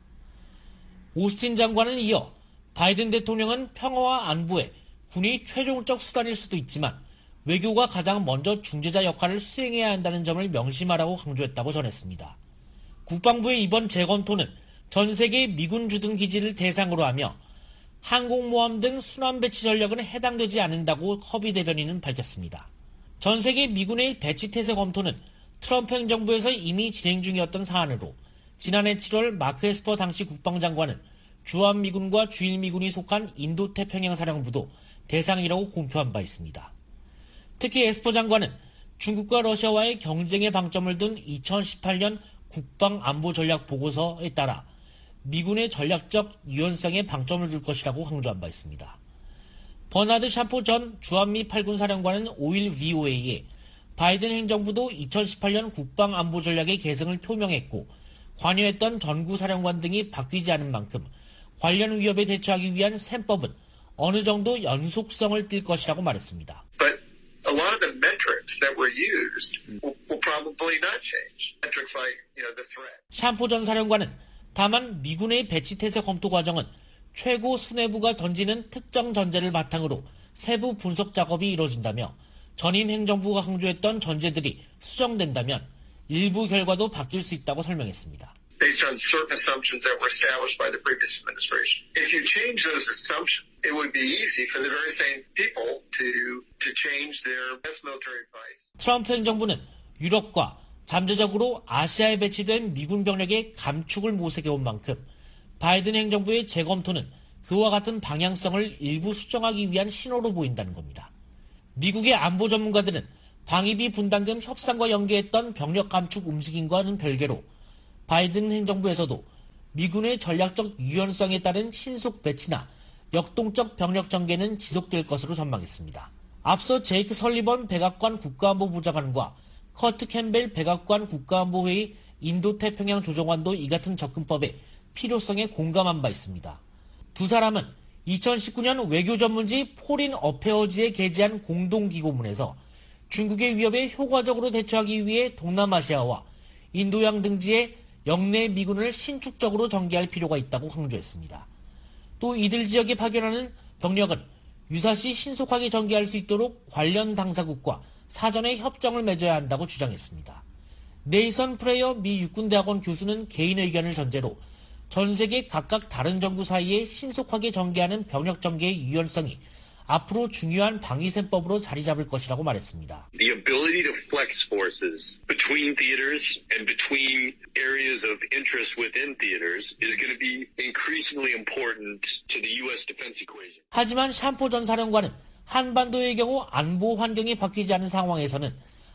오스틴 장관은 이어 바이든 대통령은 평화와 안보에 군이 최종적 수단일 수도 있지만 외교가 가장 먼저 중재자 역할을 수행해야 한다는 점을 명심하라고 강조했다고 전했습니다. 국방부의 이번 재검토는 전 세계 미군 주둔 기지를 대상으로 하며 항공모함 등 순환 배치 전력은 해당되지 않는다고 커비 대변인은 밝혔습니다. 전 세계 미군의 배치 태세 검토는 트럼프 행정부에서 이미 진행 중이었던 사안으로 지난해 칠월 마크 에스퍼 당시 국방장관은 주한미군과 주일미군이 속한 인도태평양 사령부도 대상이라고 공표한 바 있습니다. 특히 에스퍼 장관은 중국과 러시아와의 경쟁에 방점을 둔 이천십팔 년 국방안보전략 보고서에 따라 미군의 전략적 유연성에 방점을 둘 것이라고 강조한 바 있습니다. 버나드 샴포 전 주한미 팔군 사령관은 오일 브이오에이에 바이든 행정부도 이천십팔 년 국방안보전략의 개성을 표명했고 관여했던 전구 사령관 등이 바뀌지 않은 만큼 관련 위협에 대처하기 위한 셈법은 어느 정도 연속성을 띨 것이라고 말했습니다. But a lot of the metrics that were used will, will probably not change. Metrics like, you know, the threat. 샴포 전 사령관은 다만 미군의 배치 태세 검토 과정은 최고 수뇌부가 던지는 특정 전제를 바탕으로 세부 분석 작업이 이루어진다며 전임 행정부가 강조했던 전제들이 수정된다면 일부 결과도 바뀔 수 있다고 설명했습니다. Based on certain assumptions that were established by the previous administration. If you change those assumptions, it would be easy for the very same people to to change their best military advice. 트럼프 행정부는 유럽과 잠재적으로 아시아에 배치된 미군 병력의 감축을 모색해온 만큼 바이든 행정부의 재검토는 그와 같은 방향성을 일부 수정하기 위한 신호로 보인다는 겁니다. 미국의 안보 전문가들은 방위비 분담금 협상과 연계했던 병력 감축 움직임과는 별개로 바이든 행정부에서도 미군의 전략적 유연성에 따른 신속 배치나 역동적 병력 전개는 지속될 것으로 전망했습니다. 앞서 제이크 설리번 백악관 국가안보부 장관과 커트 캠벨 백악관 국가안보회의 인도태평양 조정관도 이 같은 접근법의 필요성에 공감한 바 있습니다. 두 사람은 이천십구 년 외교 전문지 포린 어페어즈에 게재한 공동기고문에서 중국의 위협에 효과적으로 대처하기 위해 동남아시아와 인도양 등지에 영내 미군을 신축적으로 전개할 필요가 있다고 강조했습니다. 또 이들 지역에 파견하는 병력은 유사시 신속하게 전개할 수 있도록 관련 당사국과 사전에 협정을 맺어야 한다고 주장했습니다. 네이선 프레이어 미 육군대학원 교수는 개인 의견을 전제로 전 세계 각각 다른 정부 사이에 신속하게 전개하는 병력 전개의 유연성이 앞으로 중요한 방위셈법으로 자리 잡을 것이라고 말했습니다. The ability to flex forces between theaters and between areas of interest within theaters is going to be increasingly important to the U S defense equation. 하지만 샴포 전 사령관은 한반도의 경우 안보 환경이 바뀌지 않은 상황에서는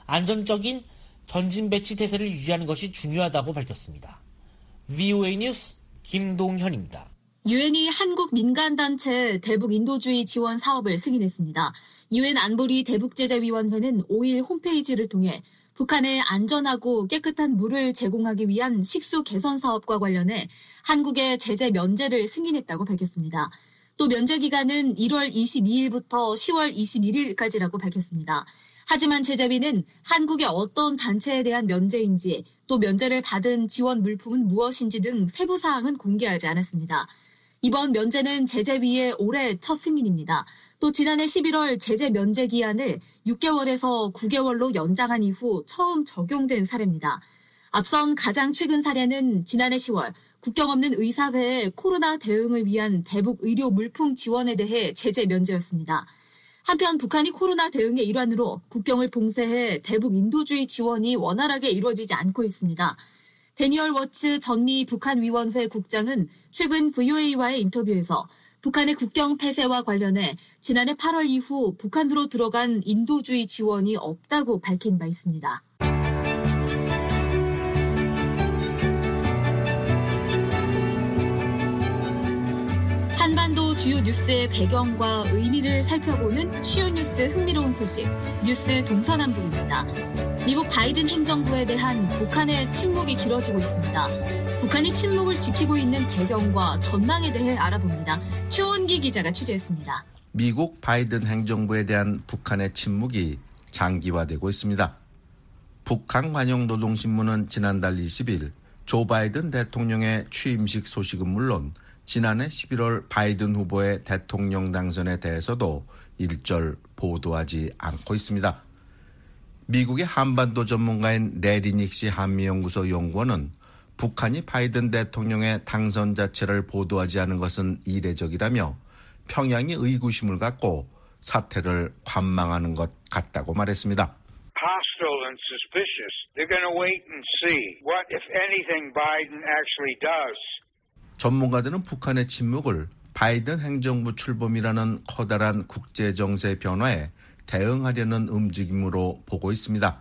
안전적인 전진 배치 태세를 유지하는 것이 중요하다고 밝혔습니다. 브이오에이 뉴스 김동현입니다. 유엔이 한국 민간단체 대북 인도주의 지원 사업을 승인했습니다. 유엔 안보리 대북제재위원회는 오일 홈페이지를 통해 북한에 안전하고 깨끗한 물을 제공하기 위한 식수 개선 사업과 관련해 한국의 제재 면제를 승인했다고 밝혔습니다. 또 면제 기간은 일월 이십이일부터 시월 이십일일까지라고 밝혔습니다. 하지만 제재위는 한국의 어떤 단체에 대한 면제인지 또 면제를 받은 지원 물품은 무엇인지 등 세부 사항은 공개하지 않았습니다. 이번 면제는 제재위의 올해 첫 승인입니다. 또 지난해 십일월 제재 면제 기한을 육 개월에서 구 개월로 연장한 이후 처음 적용된 사례입니다. 앞선 가장 최근 사례는 지난해 시월 국경 없는 의사회의 코로나 대응을 위한 대북 의료 물품 지원에 대해 제재 면제였습니다. 한편 북한이 코로나 대응의 일환으로 국경을 봉쇄해 대북 인도주의 지원이 원활하게 이루어지지 않고 있습니다. 데니얼 워츠 전미 북한위원회 국장은 최근 브이오에이와의 인터뷰에서 북한의 국경 폐쇄와 관련해 지난해 팔월 이후 북한으로 들어간 인도주의 지원이 없다고 밝힌 바 있습니다. 한반도 주요 뉴스의 배경과 의미를 살펴보는 쉬운 뉴스 흥미로운 소식, 뉴스 동서남북입니다. 미국 바이든 행정부에 대한 북한의 침묵이 길어지고 있습니다. 북한이 침묵을 지키고 있는 배경과 전망에 대해 알아봅니다. 최원기 기자가 취재했습니다. 미국 바이든 행정부에 대한 북한의 침묵이 장기화되고 있습니다. 북한관용노동신문은 지난달 이십일 조 바이든 대통령의 취임식 소식은 물론 지난해 십일월 바이든 후보의 대통령 당선에 대해서도 일절 보도하지 않고 있습니다. 미국의 한반도 전문가인 레리 닉시 한미연구소 연구원은 북한이 바이든 대통령의 당선 자체를 보도하지 않은 것은 이례적이라며 평양이 의구심을 갖고 사태를 관망하는 것 같다고 말했습니다. Hostile and suspicious. They're going to wait and see what, if anything, Biden actually does. 전문가들은 북한의 침묵을 바이든 행정부 출범이라는 커다란 국제정세 변화에 대응하려는 움직임으로 보고 있습니다.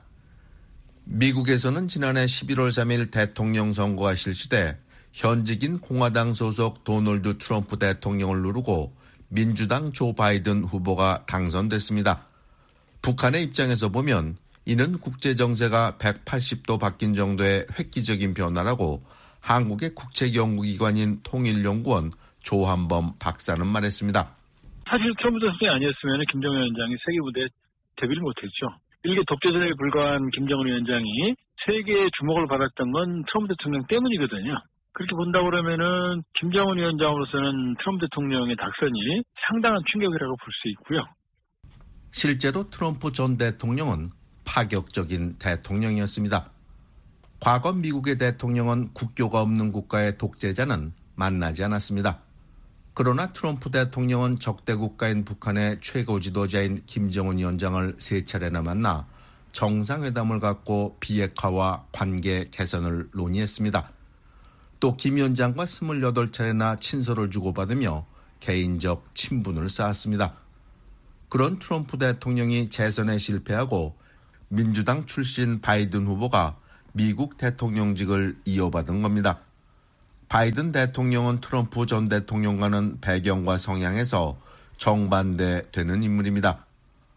미국에서는 지난해 십일월 삼일 대통령 선거가 실시돼 현직인 공화당 소속 도널드 트럼프 대통령을 누르고 민주당 조 바이든 후보가 당선됐습니다. 북한의 입장에서 보면 이는 국제정세가 백팔십 도 바뀐 정도의 획기적인 변화라고 한국의 국책연구기관인 통일연구원 조한범 박사는 말했습니다. 사실 트럼프 대통령이 아니었으면 김정은 위원장이 세계 무대에 데뷔를 못했죠. 일개 독재자에 불과한 김정은 위원장이 세계의 주목을 받았던 건 트럼프 대통령 때문이거든요. 그렇게 본다 그러면은 김정은 위원장으로서는 트럼프 대통령의 낙선이 상당한 충격이라고 볼 수 있고요. 실제로 트럼프 전 대통령은 파격적인 대통령이었습니다. 과거 미국의 대통령은 국교가 없는 국가의 독재자는 만나지 않았습니다. 그러나 트럼프 대통령은 적대 국가인 북한의 최고 지도자인 김정은 위원장을 세 차례나 만나 정상회담을 갖고 비핵화와 관계 개선을 논의했습니다. 또 김 위원장과 스물여덟 차례나 친서를 주고받으며 개인적 친분을 쌓았습니다. 그런 트럼프 대통령이 재선에 실패하고 민주당 출신 바이든 후보가 미국 대통령직을 이어받은 겁니다. 바이든 대통령은 트럼프 전 대통령과는 배경과 성향에서 정반대되는 인물입니다.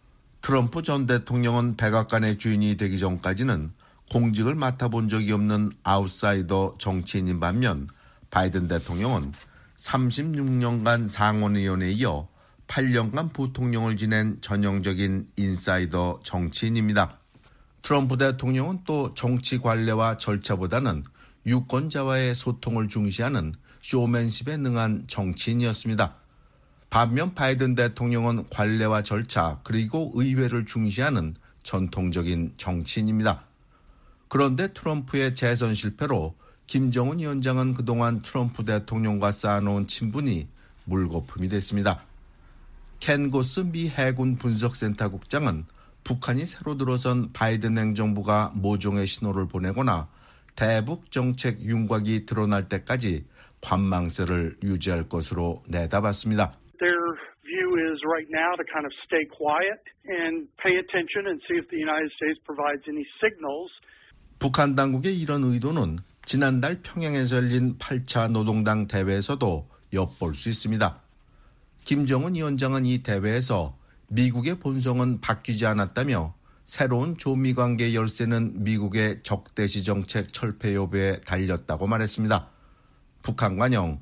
트럼프 전 대통령은 백악관의 주인이 되기 전까지는 공직을 맡아본 적이 없는 아웃사이더 정치인인 반면 바이든 대통령은 삼십육 년간 상원의원에 이어 팔 년간 부통령을 지낸 전형적인 인사이더 정치인입니다. 트럼프 대통령은 또 정치 관례와 절차보다는 유권자와의 소통을 중시하는 쇼맨십에 능한 정치인이었습니다. 반면 바이든 대통령은 관례와 절차 그리고 의회를 중시하는 전통적인 정치인입니다. 그런데 트럼프의 재선 실패로 김정은 위원장은 그동안 트럼프 대통령과 쌓아놓은 친분이 물거품이 됐습니다. 켄 고스 미 해군 분석센터 국장은 북한이 새로 들어선 바이든 행정부가 모종의 신호를 보내거나 대북 정책 윤곽이 드러날 때까지 관망세를 유지할 것으로 내다봤습니다. Their view is right now to kind of stay quiet and pay attention and see if the United States provides any signals. 북한 당국의 이런 의도는 지난달 평양에서 열린 팔 차 노동당 대회에서도 엿볼 수 있습니다. 김정은 위원장은 이 대회에서 미국의 본성은 바뀌지 않았다며 새로운 조미 관계 열쇠는 미국의 적대시 정책 철폐 여부에 달렸다고 말했습니다. 북한 관영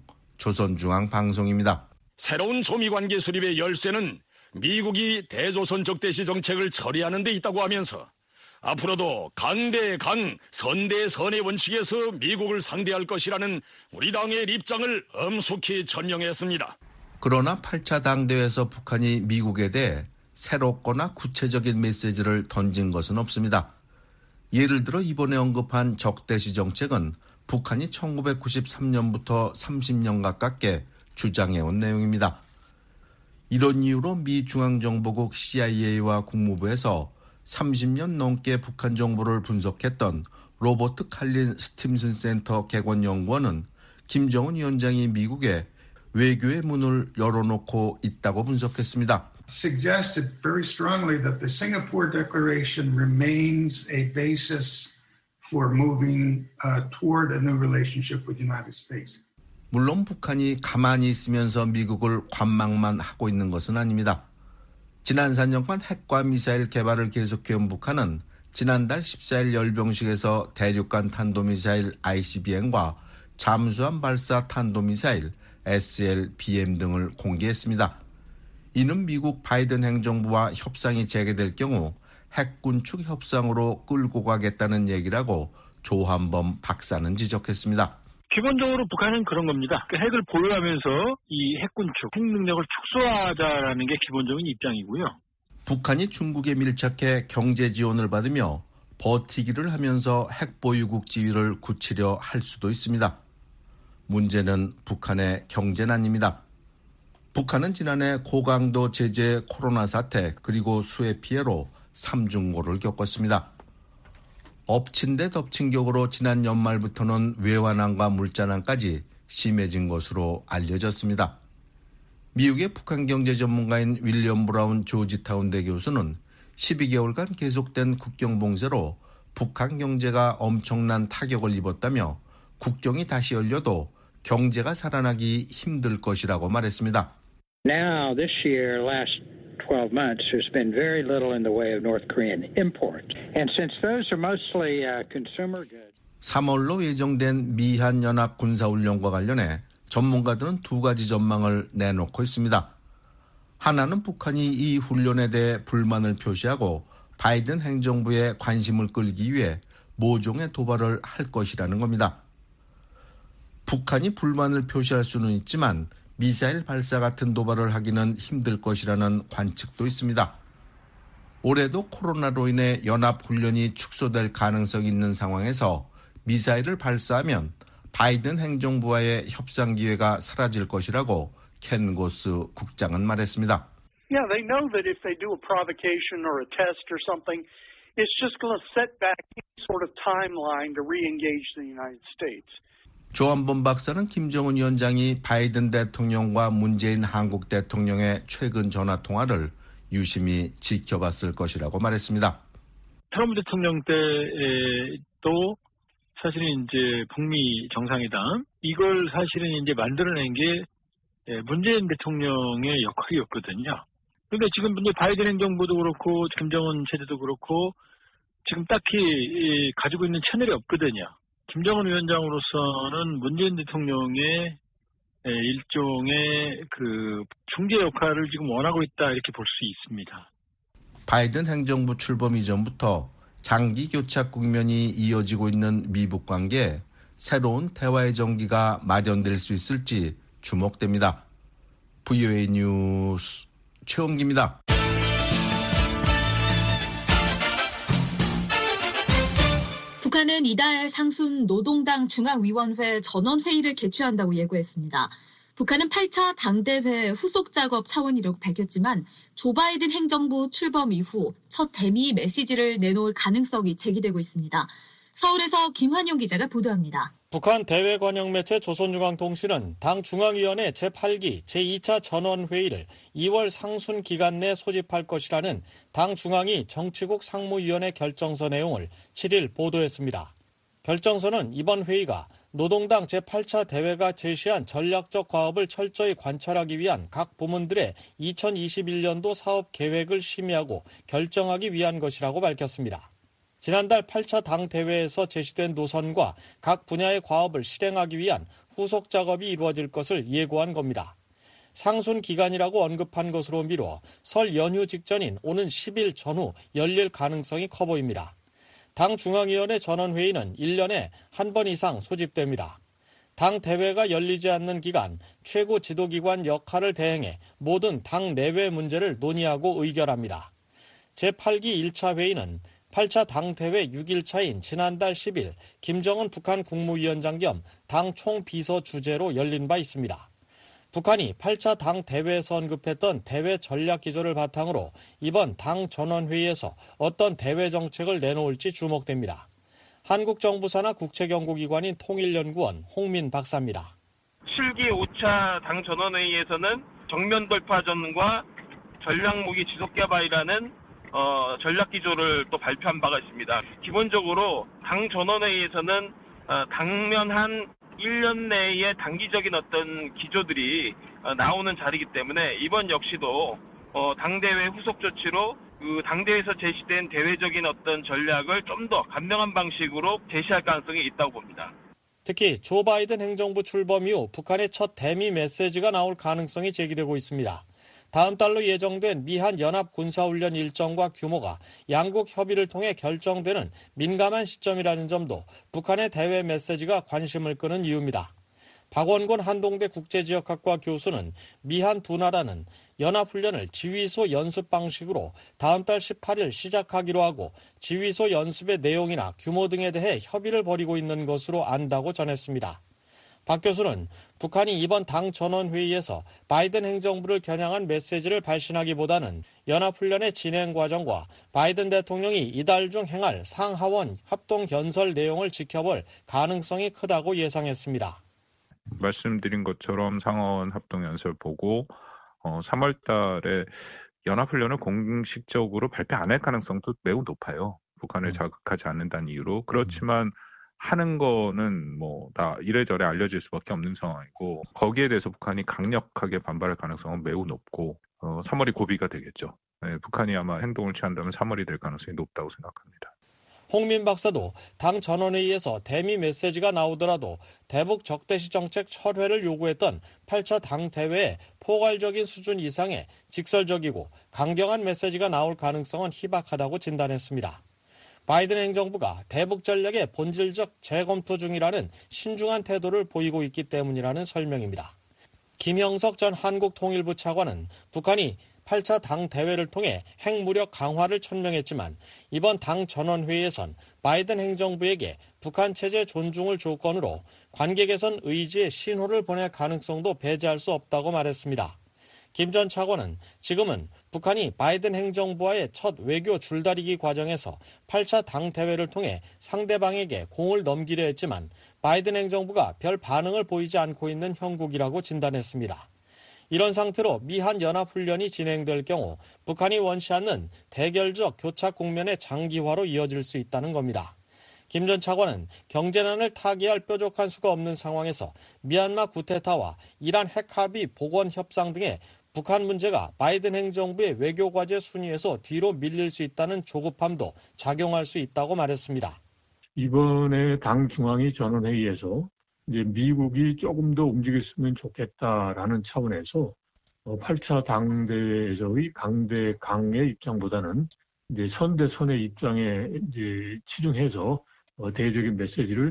조선중앙방송입니다. 새로운 조미 관계 수립의 열쇠는 미국이 대조선 적대시 정책을 처리하는 데 있다고 하면서 앞으로도 강대 강, 선대 선의 원칙에서 미국을 상대할 것이라는 우리 당의 입장을 엄숙히 전명했습니다. 그러나 팔 차 당대회에서 북한이 미국에 대해 새롭거나 구체적인 메시지를 던진 것은 없습니다. 예를 들어 이번에 언급한 적대시 정책은 북한이 천구백구십삼 년부터 삼십 년 가깝게 주장해온 내용입니다. 이런 이유로 미 중앙정보국 씨아이에이와 국무부에서 삼십 년 넘게 북한 정보를 분석했던 로버트 칼린 스팀슨 센터 개관연구원은 김정은 위원장이 미국에 외교의 문을 열어놓고 있다고 분석했습니다. Suggested very strongly that the Singapore Declaration remains a basis for moving uh, toward a new relationship with the United States. 물론 북한이 가만히 있으면서 미국을 관망만 하고 있는 것은 아닙니다. 지난 사 년간 핵과 미사일 개발을 계속해온 북한은 지난달 십사일 열병식에서 대륙간 탄도미사일 아이씨비엠과 잠수함 발사 탄도미사일 에스엘비엠 등을 공개했습니다. 이는 미국 바이든 행정부와 협상이 재개될 경우 핵 군축 협상으로 끌고 가겠다는 얘기라고 조한범 박사는 지적했습니다. 기본적으로 북한은 그런 겁니다. 그 핵을 보유하면서 이 핵 군축, 핵 능력을 축소하자라는 게 기본적인 입장이고요. 북한이 중국에 밀착해 경제 지원을 받으며 버티기를 하면서 핵 보유국 지위를 굳히려 할 수도 있습니다. 문제는 북한의 경제난입니다. 북한은 지난해 고강도 제재 코로나 사태 그리고 수해 피해로 삼중고를 겪었습니다. 엎친 데 덮친 격으로 지난 연말부터는 외환난과 물자난까지 심해진 것으로 알려졌습니다. 미국의 북한 경제 전문가인 윌리엄 브라운 조지타운대 교수는 십이 개월간 계속된 국경 봉쇄로 북한 경제가 엄청난 타격을 입었다며 국경이 다시 열려도 경제가 살아나기 힘들 것이라고 말했습니다. Now, this year, last twelve months, there's been very little in the way of North Korean imports. And since those are mostly uh, consumer goods. 삼월로 예정된 미한 연합 군사훈련과 관련해 전문가들은 두 가지 전망을 내놓고 있습니다. 하나는 북한이 이 훈련에 대해 불만을 표시하고 바이든 행정부의 관심을 끌기 위해 모종의 도발을 할 것이라는 겁니다. 북한이 불만을 표시할 수는 있지만 미사일 발사 같은 도발을 하기는 힘들 것이라는 관측도 있습니다. 올해도 코로나로 인해 연합훈련이 축소될 가능성이 있는 상황에서 미사일을 발사하면 바이든 행정부와의 협상 기회가 사라질 것이라고 켄 고스 국장은 말했습니다. Yeah, they know that if they do a provocation or a test or something, it's just going to set back any sort of timeline to re-engage the United States. 조한범 박사는 김정은 위원장이 바이든 대통령과 문재인 한국 대통령의 최근 전화 통화를 유심히 지켜봤을 것이라고 말했습니다. 트럼프 대통령 때도 사실은 이제 북미 정상회담 이걸 사실은 이제 만들어낸 게 문재인 대통령의 역할이었거든요. 그런데 지금 이제 바이든 행정부도 그렇고 김정은 체제도 그렇고 지금 딱히 가지고 있는 채널이 없거든요. 김정은 위원장으로서는 문재인 대통령의 일종의 그 중재 역할을 지금 원하고 있다 이렇게 볼 수 있습니다. 바이든 행정부 출범 이전부터 장기 교착 국면이 이어지고 있는 미북 관계에 새로운 대화의 전기가 마련될 수 있을지 주목됩니다. 브이오에이 뉴스 최홍기입니다. 북한은 이달 상순 노동당 중앙위원회 전원회의를 개최한다고 예고했습니다. 북한은 팔 차 당대회 후속 작업 차원이라고 밝혔지만 조 바이든 행정부 출범 이후 첫 대미 메시지를 내놓을 가능성이 제기되고 있습니다. 서울에서 김환용 기자가 보도합니다. 북한 대외 관영 매체 조선중앙통신은 당 중앙위원회 제팔 기 제이 차 전원회의를 이월 상순 기간 내 소집할 것이라는 당 중앙위 정치국 상무위원회 결정서 내용을 칠 일 보도했습니다. 결정서는 이번 회의가 노동당 제팔 차 대회가 제시한 전략적 과업을 철저히 관철하기 위한 각 부문들의 이천이십일 년도 사업 계획을 심의하고 결정하기 위한 것이라고 밝혔습니다. 지난달 팔 차 당 대회에서 제시된 노선과 각 분야의 과업을 실행하기 위한 후속 작업이 이루어질 것을 예고한 겁니다. 상순 기간이라고 언급한 것으로 미뤄 설 연휴 직전인 오는 십 일 전후 열릴 가능성이 커 보입니다. 당 중앙위원회 전원회의는 일 년에 한 번 이상 소집됩니다. 당 대회가 열리지 않는 기간 최고 지도기관 역할을 대행해 모든 당 내외 문제를 논의하고 의결합니다. 제팔 기 일 차 회의는 팔 차 당대회 육 일 차인 지난달 십 일 김정은 북한 국무위원장 겸 당 총비서 주재로 열린 바 있습니다. 북한이 팔 차 당대회에서 언급했던 대외 전략 기조를 바탕으로 이번 당 전원회의에서 어떤 대외 정책을 내놓을지 주목됩니다. 한국 정부 산하 국책연구기관인 통일연구원 홍민 박사입니다. 칠 기 오 차 당 전원회의에서는 정면 돌파전과 전략무기 지속개발이라는 어, 전략 기조를 또 발표한 바가 있습니다. 기본적으로 당 전원회의에서는 어, 당면 한 일 년 내에 단기적인 어떤 기조들이 어, 나오는 자리이기 때문에 이번 역시도 어, 당대회 후속 조치로 그 당대회에서 제시된 대외적인 어떤 전략을 좀 더 간명한 방식으로 제시할 가능성이 있다고 봅니다. 특히 조 바이든 행정부 출범 이후 북한의 첫 대미 메시지가 나올 가능성이 제기되고 있습니다. 다음 달로 예정된 미한 연합 군사훈련 일정과 규모가 양국 협의를 통해 결정되는 민감한 시점이라는 점도 북한의 대외 메시지가 관심을 끄는 이유입니다. 박원곤 한동대 국제지역학과 교수는 미한 두 나라는 연합훈련을 지휘소 연습 방식으로 다음 달 십팔 일 시작하기로 하고 지휘소 연습의 내용이나 규모 등에 대해 협의를 벌이고 있는 것으로 안다고 전했습니다. 박 교수는 북한이 이번 당 전원회의에서 바이든 행정부를 겨냥한 메시지를 발신하기보다는 연합훈련의 진행 과정과 바이든 대통령이 이달 중 행할 상하원 합동견설 내용을 지켜볼 가능성이 크다고 예상했습니다. 말씀드린 것처럼 상하원 합동연설 보고 어, 삼월 달에 연합훈련을 공식적으로 발표 안 할 가능성도 매우 높아요. 북한을 자극하지 않는다는 이유로. 그렇지만 하는 거는 뭐 다 이래저래 알려질 수밖에 없는 상황이고 거기에 대해서 북한이 강력하게 반발할 가능성은 매우 높고 어, 삼월이 고비가 되겠죠. 네, 북한이 아마 행동을 취한다면 삼월이 될 가능성이 높다고 생각합니다. 홍민 박사도 당 전원회의에서 대미 메시지가 나오더라도 대북 적대시 정책 철회를 요구했던 팔 차 당 대회에 포괄적인 수준 이상의 직설적이고 강경한 메시지가 나올 가능성은 희박하다고 진단했습니다. 바이든 행정부가 대북 전략의 본질적 재검토 중이라는 신중한 태도를 보이고 있기 때문이라는 설명입니다. 김형석 전 한국통일부 차관은 북한이 팔 차 당 대회를 통해 핵무력 강화를 천명했지만 이번 당 전원회의에선 바이든 행정부에게 북한 체제 존중을 조건으로 관계 개선 의지의 신호를 보낼 가능성도 배제할 수 없다고 말했습니다. 김 전 차관은 지금은 북한이 바이든 행정부와의 첫 외교 줄다리기 과정에서 팔 차 당 대회를 통해 상대방에게 공을 넘기려 했지만 바이든 행정부가 별 반응을 보이지 않고 있는 형국이라고 진단했습니다. 이런 상태로 미한 연합훈련이 진행될 경우 북한이 원치 않는 대결적 교착 국면의 장기화로 이어질 수 있다는 겁니다. 김 전 차관은 경제난을 타개할 뾰족한 수가 없는 상황에서 미얀마 쿠데타와 이란 핵합의 복원 협상 등의 북한 문제가 바이든 행정부의 외교과제 순위에서 뒤로 밀릴 수 있다는 조급함도 작용할 수 있다고 말했습니다. 이번에 당 중앙위 전원회의에서 이제 미국이 조금 더 움직였으면 좋겠다라는 차원에서 팔 차 당대회에서의 강대 강의 입장보다는 이제 선대 선의 입장에 이제 치중해서 대외적인 메시지를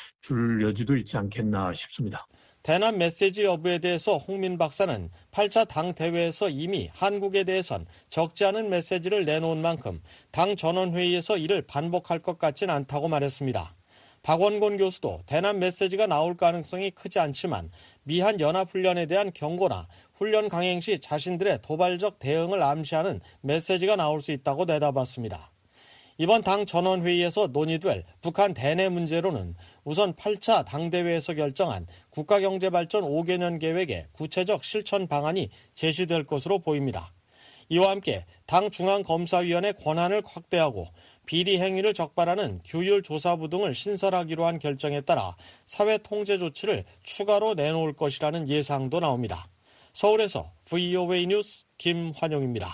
줄 여지도 있지 않겠나 싶습니다. 대남 메시지 여부에 대해서 홍민 박사는 팔 차 당 대회에서 이미 한국에 대해선 적지 않은 메시지를 내놓은 만큼 당 전원회의에서 이를 반복할 것 같진 않다고 말했습니다. 박원곤 교수도 대남 메시지가 나올 가능성이 크지 않지만 미한 연합훈련에 대한 경고나 훈련 강행 시 자신들의 도발적 대응을 암시하는 메시지가 나올 수 있다고 내다봤습니다. 이번 당 전원회의에서 논의될 북한 대내 문제로는 우선 팔 차 당대회에서 결정한 국가경제발전 오 개년 계획의 구체적 실천 방안이 제시될 것으로 보입니다. 이와 함께 당 중앙검사위원회 권한을 확대하고 비리 행위를 적발하는 규율조사부 등을 신설하기로 한 결정에 따라 사회통제 조치를 추가로 내놓을 것이라는 예상도 나옵니다. 서울에서 브이오에이 뉴스 김환용입니다.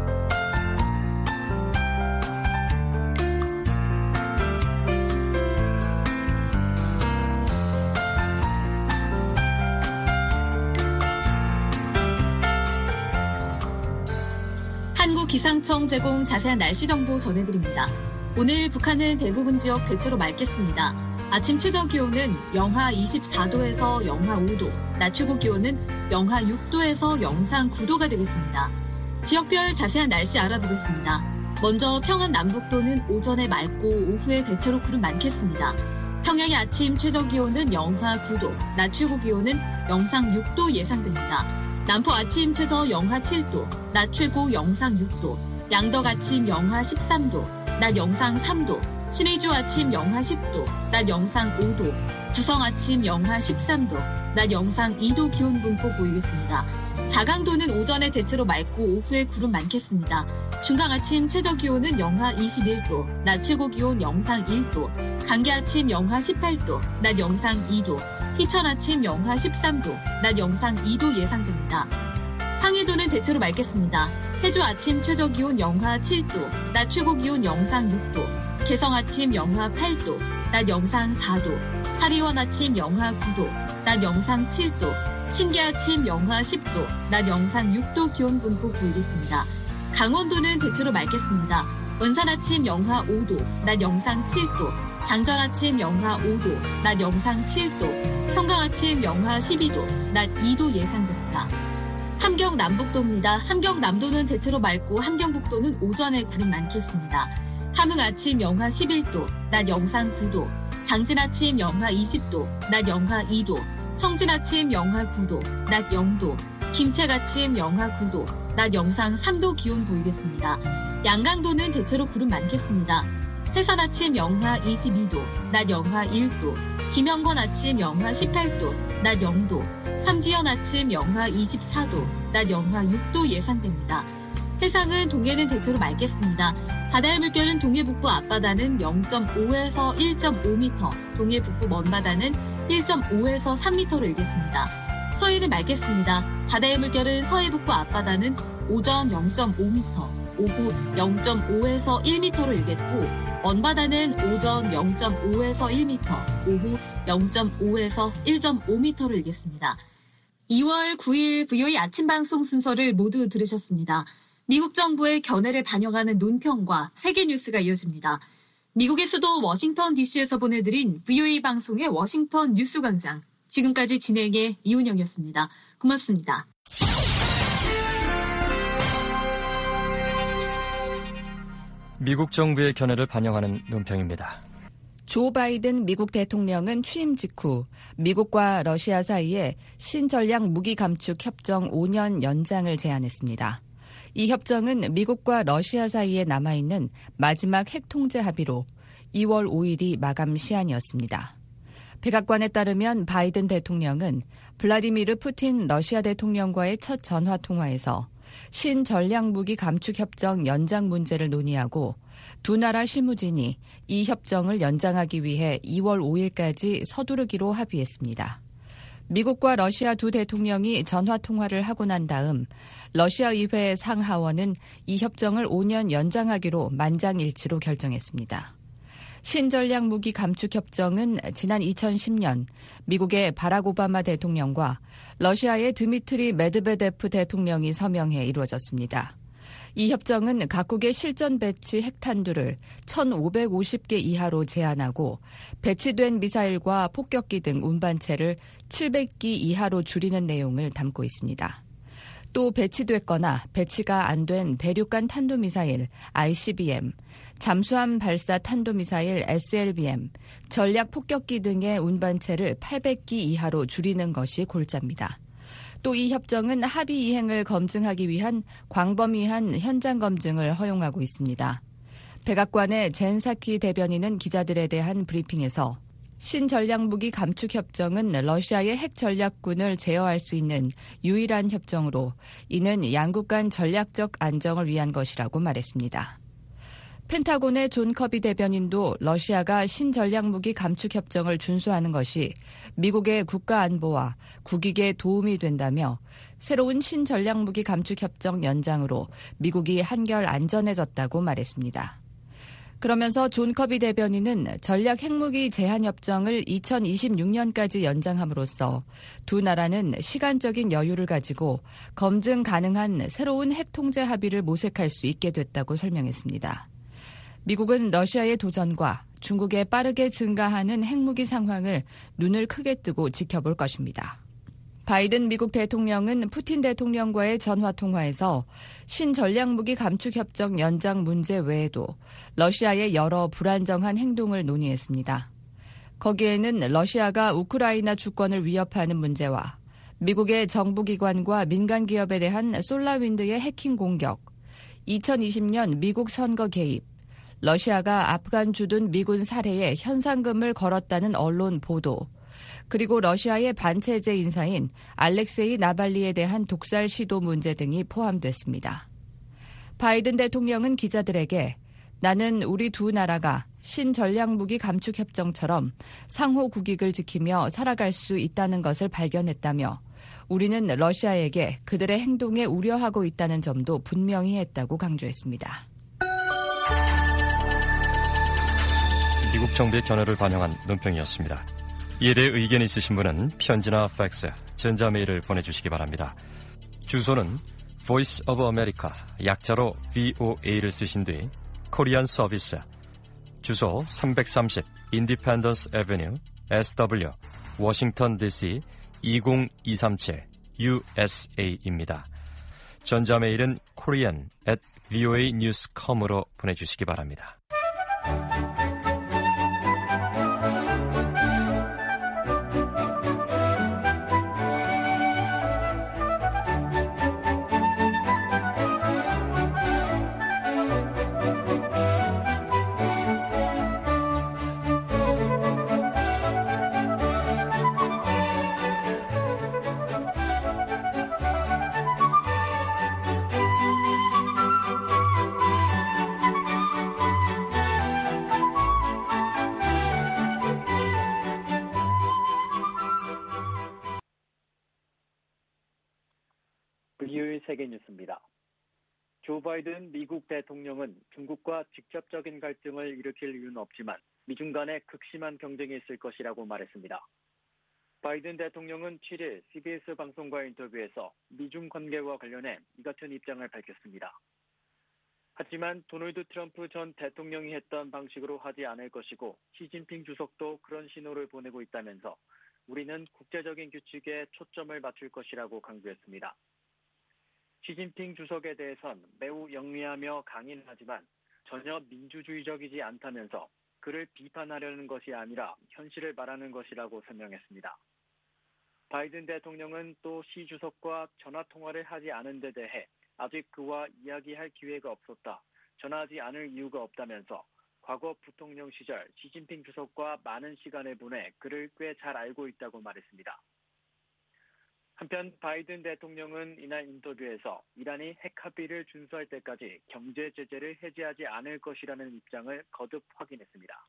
한국기상청 제공 자세한 날씨 정보 전해드립니다. 오늘 북한은 대부분 지역 대체로 맑겠습니다. 아침 최저 기온은 영하 이십사 도에서 영하 오 도, 낮 최고 기온은 영하 육 도에서 영상 구 도가 되겠습니다. 지역별 자세한 날씨 알아보겠습니다. 먼저 평안 남북도는 오전에 맑고 오후에 대체로 구름 많겠습니다. 평양의 아침 최저 기온은 영하 구 도, 낮 최고 기온은 영상 육 도 예상됩니다. 남포 아침 최저 영하 칠 도, 낮 최고 영상 육 도, 양덕 아침 영하 십삼 도, 낮 영상 삼 도, 신의주 아침 영하 십 도, 낮 영상 오 도, 구성 아침 영하 십삼 도, 낮 영상 이 도 기온 분포 보이겠습니다. 자강도는 오전에 대체로 맑고 오후에 구름 많겠습니다. 중강 아침 최저 기온은 영하 이십일 도, 낮 최고 기온 영상 일 도, 강계 아침 영하 십팔 도, 낮 영상 이 도, 희천 아침 영하 십삼 도, 낮 영상 이 도 예상됩니다. 황해도는 대체로 맑겠습니다. 해주 아침 최저 기온 영하 칠 도, 낮 최고 기온 영상 육 도, 개성 아침 영하 팔 도, 낮 영상 사 도, 사리원 아침 영하 구 도, 낮 영상 칠 도, 신계 아침 영하 십 도, 낮 영상 육 도 기온 분포 보이겠습니다. 강원도는 대체로 맑겠습니다. 원산 아침 영하 오 도, 낮 영상 칠 도, 장전 아침 영하 오 도, 낮 영상 칠 도, 평강 아침 영하 십이 도, 낮 이 도 예상됩니다. 함경 남북도입니다. 함경 남도는 대체로 맑고 함경북도는 오전에 구름 많겠습니다. 함흥 아침 영하 십일 도, 낮 영상 구 도, 장진 아침 영하 이십 도, 낮 영하 이 도, 청진 아침 영하 구 도, 낮 영 도, 김책 아침 영하 구 도, 낮 영상 삼 도 기온 보이겠습니다. 양강도는 대체로 구름 많겠습니다. 해산 아침 영하 이십이 도, 낮 영하 일 도, 김영권 아침 영하 십팔 도, 낮 영 도, 삼지연 아침 영하 이십사 도, 낮 영하 육 도 예상됩니다. 해상은 동해는 대체로 맑겠습니다. 바다의 물결은 동해 북부 앞바다는 영 점 오에서 일 점 오 미터, 동해 북부 먼바다는 일 점 오에서 삼 미터로 일겠습니다. 서해는 맑겠습니다. 바다의 물결은 서해 북부 앞바다는 오전 영 점 오 미터, 오후 영 점 오에서 일 미터로 일겠고 먼바다는 오전 영 점 오에서 일 미터, 오후 영 점 오에서 일 점 오 미터로 일겠습니다. 이월 구일 브이오에이 아침 방송 순서를 모두 들으셨습니다. 미국 정부의 견해를 반영하는 논평과 세계 뉴스가 이어집니다. 미국의 수도 워싱턴 디씨에서 보내드린 브이오에이 방송의 워싱턴 뉴스 광장. 지금까지 진행의 이은영이었습니다. 고맙습니다. 미국 정부의 견해를 반영하는 논평입니다. 조 바이든 미국 대통령은 취임 직후 미국과 러시아 사이에 신전략 무기 감축 협정 오 년 연장을 제안했습니다. 이 협정은 미국과 러시아 사이에 남아있는 마지막 핵 통제 합의로 이월 오일이 마감 시한이었습니다. 백악관에 따르면 바이든 대통령은 블라디미르 푸틴 러시아 대통령과의 첫 전화 통화에서 신전략무기 감축 협정 연장 문제를 논의하고 두 나라 실무진이 이 협정을 연장하기 위해 이월 오일까지 서두르기로 합의했습니다. 미국과 러시아 두 대통령이 전화 통화를 하고 난 다음 러시아 의회 상하원은 이 협정을 오 년 연장하기로 만장일치로 결정했습니다. 신전략 무기 감축 협정은 지난 이천십 년 미국의 바락 오바마 대통령과 러시아의 드미트리 메드베데프 대통령이 서명해 이루어졌습니다. 이 협정은 각국의 실전 배치 핵탄두를 천오백오십 개 이하로 제한하고 배치된 미사일과 폭격기 등 운반체를 칠백 기 이하로 줄이는 내용을 담고 있습니다. 또 배치됐거나 배치가 안 된 대륙간 탄도미사일 아이씨비엠, 잠수함 발사 탄도미사일 에스엘비엠, 전략 폭격기 등의 운반체를 팔백 기 이하로 줄이는 것이 골자입니다. 또 이 협정은 합의 이행을 검증하기 위한 광범위한 현장 검증을 허용하고 있습니다. 백악관의 젠 사키 대변인은 기자들에 대한 브리핑에서 신전략무기 감축 협정은 러시아의 핵 전략군을 제어할 수 있는 유일한 협정으로 이는 양국 간 전략적 안정을 위한 것이라고 말했습니다. 펜타곤의 존 커비 대변인도 러시아가 신전략무기 감축 협정을 준수하는 것이 미국의 국가 안보와 국익에 도움이 된다며 새로운 신전략무기 감축 협정 연장으로 미국이 한결 안전해졌다고 말했습니다. 그러면서 존 커비 대변인은 전략 핵무기 제한 협정을 이천이십육 년까지 연장함으로써 두 나라는 시간적인 여유를 가지고 검증 가능한 새로운 핵 통제 합의를 모색할 수 있게 됐다고 설명했습니다. 미국은 러시아의 도전과 중국의 빠르게 증가하는 핵무기 상황을 눈을 크게 뜨고 지켜볼 것입니다. 바이든 미국 대통령은 푸틴 대통령과의 전화 통화에서 신전략무기 감축 협정 연장 문제 외에도 러시아의 여러 불안정한 행동을 논의했습니다. 거기에는 러시아가 우크라이나 주권을 위협하는 문제와 미국의 정부기관과 민간 기업에 대한 솔라윈드의 해킹 공격, 이천이십 년 미국 선거 개입, 러시아가 아프간 주둔 미군 살해에 현상금을 걸었다는 언론 보도, 그리고 러시아의 반체제 인사인 알렉세이 나발리에 대한 독살 시도 문제 등이 포함됐습니다. 바이든 대통령은 기자들에게 나는 우리 두 나라가 신전략무기 감축 협정처럼 상호 국익을 지키며 살아갈 수 있다는 것을 발견했다며 우리는 러시아에게 그들의 행동에 우려하고 있다는 점도 분명히 했다고 강조했습니다. 미국 정부의 견해를 반영한 논평이었습니다. 이에 대해 의견 있으신 분은 편지나 팩스, 전자메일을 보내주시기 바랍니다. 주소는 Voice of America, 약자로 브이오에이를 쓰신 뒤 코리안 서비스, 주소 삼백삼십 Independence Avenue, 에스더블유, 워싱턴 디씨 이공이삼칠 유에스에이입니다. 전자메일은 korean at voanews dot com으로 보내주시기 바랍니다. 브이오에이 세계뉴스입니다. 조 바이든 미국 대통령은 중국과 직접적인 갈등을 일으킬 이유는 없지만 미중 간에 극심한 경쟁이 있을 것이라고 말했습니다. 바이든 대통령은 칠 일 씨비에스 방송과의 인터뷰에서 미중 관계와 관련해 이 같은 입장을 밝혔습니다. 하지만 도널드 트럼프 전 대통령이 했던 방식으로 하지 않을 것이고 시진핑 주석도 그런 신호를 보내고 있다면서 우리는 국제적인 규칙에 초점을 맞출 것이라고 강조했습니다. 시진핑 주석에 대해선 매우 영리하며 강인하지만 전혀 민주주의적이지 않다면서 그를 비판하려는 것이 아니라 현실을 말하는 것이라고 설명했습니다. 바이든 대통령은 또 시 주석과 전화통화를 하지 않은 데 대해 아직 그와 이야기할 기회가 없었다, 전화하지 않을 이유가 없다면서 과거 부통령 시절 시진핑 주석과 많은 시간을 보내 그를 꽤 잘 알고 있다고 말했습니다. 한편 바이든 대통령은 이날 인터뷰에서 이란이 핵 합의를 준수할 때까지 경제 제재를 해제하지 않을 것이라는 입장을 거듭 확인했습니다.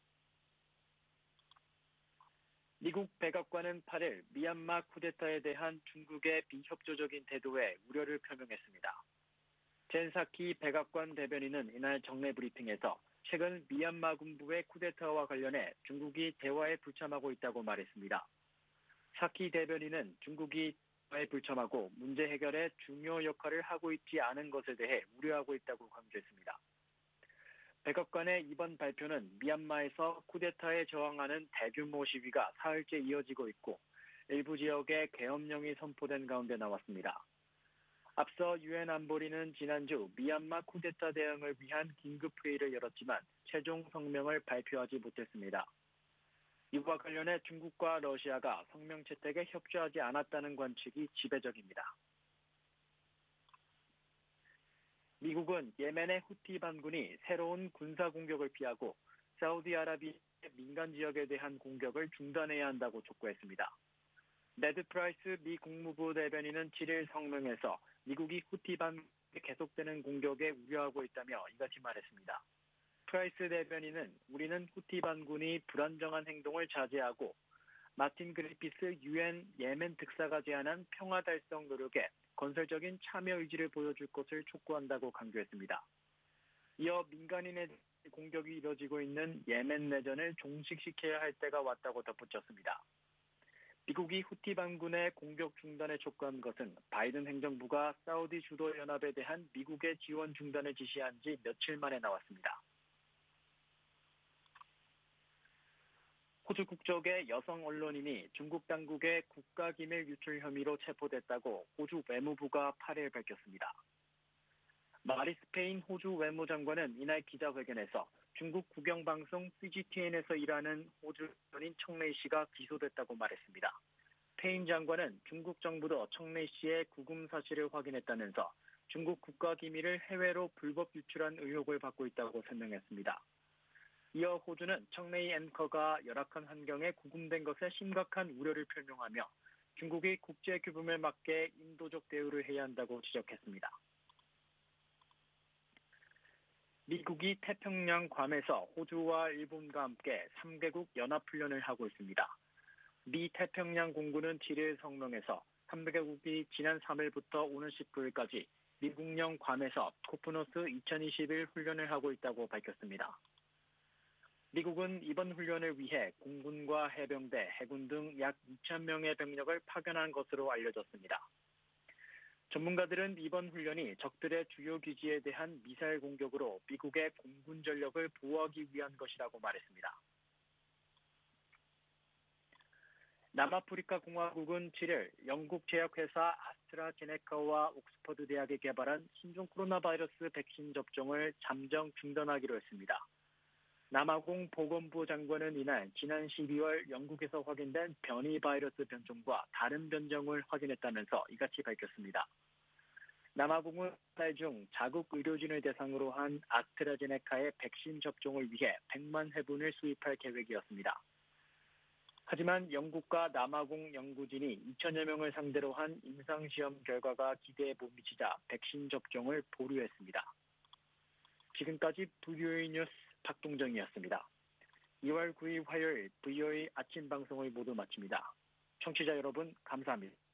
미국 백악관은 팔 일 미얀마 쿠데타에 대한 중국의 비협조적인 태도에 우려를 표명했습니다. 젠 사키 백악관 대변인은 이날 정례 브리핑에서 최근 미얀마 군부의 쿠데타와 관련해 중국이 대화에 불참하고 있다고 말했습니다. 사키 대변인은 중국이 대화에 불참하고 문제 해결에 중요 역할을 하고 있지 않은 것에 대해 우려하고 있다고 강조했습니다. 백악관의 이번 발표는 미얀마에서 쿠데타에 저항하는 대규모 시위가 사흘째 이어지고 있고 일부 지역에 계엄령이 선포된 가운데 나왔습니다. 앞서 유엔 안보리는 지난주 미얀마 쿠데타 대응을 위한 긴급회의를 열었지만 최종 성명을 발표하지 못했습니다. 이와 관련해 중국과 러시아가 성명 채택에 협조하지 않았다는 관측이 지배적입니다. 미국은 예멘의 후티 반군이 새로운 군사 공격을 피하고 사우디아라비아의 민간 지역에 대한 공격을 중단해야 한다고 촉구했습니다. 네드 프라이스 미 국무부 대변인은 칠 일 성명에서 미국이 후티 반군의 계속되는 공격에 우려하고 있다며 이같이 말했습니다. 프라이스 대변인은 우리는 후티 반군이 불안정한 행동을 자제하고 마틴 그리피스 유엔 예멘 특사가 제안한 평화 달성 노력에 건설적인 참여 의지를 보여줄 것을 촉구한다고 강조했습니다. 이어 민간인의 공격이 이뤄지고 있는 예멘 내전을 종식시켜야 할 때가 왔다고 덧붙였습니다. 미국이 후티 반군의 공격 중단에 촉구한 것은 바이든 행정부가 사우디 주도 연합에 대한 미국의 지원 중단을 지시한 지 며칠 만에 나왔습니다. 호주 국적의 여성 언론인이 중국 당국의 국가기밀 유출 혐의로 체포됐다고 호주 외무부가 팔 일 밝혔습니다. 마리스 페인 호주 외무장관은 이날 기자회견에서 중국 국영방송 씨지티엔에서 일하는 호주 언론인 청레이 씨가 기소됐다고 말했습니다. 페인 장관은 중국 정부도 청레이 씨의 구금 사실을 확인했다면서 중국 국가기밀을 해외로 불법 유출한 의혹을 받고 있다고 설명했습니다. 이어 호주는 청레이 앵커가 열악한 환경에 구금된 것에 심각한 우려를 표명하며 중국이 국제 규범에 맞게 인도적 대우를 해야 한다고 지적했습니다. 미국이 태평양 괌에서 호주와 일본과 함께 삼 개국 연합훈련을 하고 있습니다. 미 태평양 공군은 칠 일 성명에서 삼 개국이 지난 삼 일부터 오는 십구 일까지 미국령 괌에서 코프노스 이천이십일 훈련을 하고 있다고 밝혔습니다. 미국은 이번 훈련을 위해 공군과 해병대, 해군 등 약 이천 명의 병력을 파견한 것으로 알려졌습니다. 전문가들은 이번 훈련이 적들의 주요 기지에 대한 미사일 공격으로 미국의 공군 전력을 보호하기 위한 것이라고 말했습니다. 남아프리카 공화국은 칠 일 영국 제약회사 아스트라제네카와 옥스퍼드 대학이 개발한 신종 코로나 바이러스 백신 접종을 잠정 중단하기로 했습니다. 남아공 보건부 장관은 이날 지난 십이월 영국에서 확인된 변이 바이러스 변종과 다른 변종을 확인했다면서 이같이 밝혔습니다. 남아공은 달 중 자국 의료진을 대상으로 한 아스트라제네카의 백신 접종을 위해 백만 회분을 수입할 계획이었습니다. 하지만 영국과 남아공 연구진이 이천여 명을 상대로 한 임상시험 결과가 기대에 못 미치자 백신 접종을 보류했습니다. 지금까지 브이오에이 뉴스 박동정이었습니다. 이월 구일 화요일 브이오에이 아침 방송을 모두 마칩니다. 청취자 여러분 감사합니다.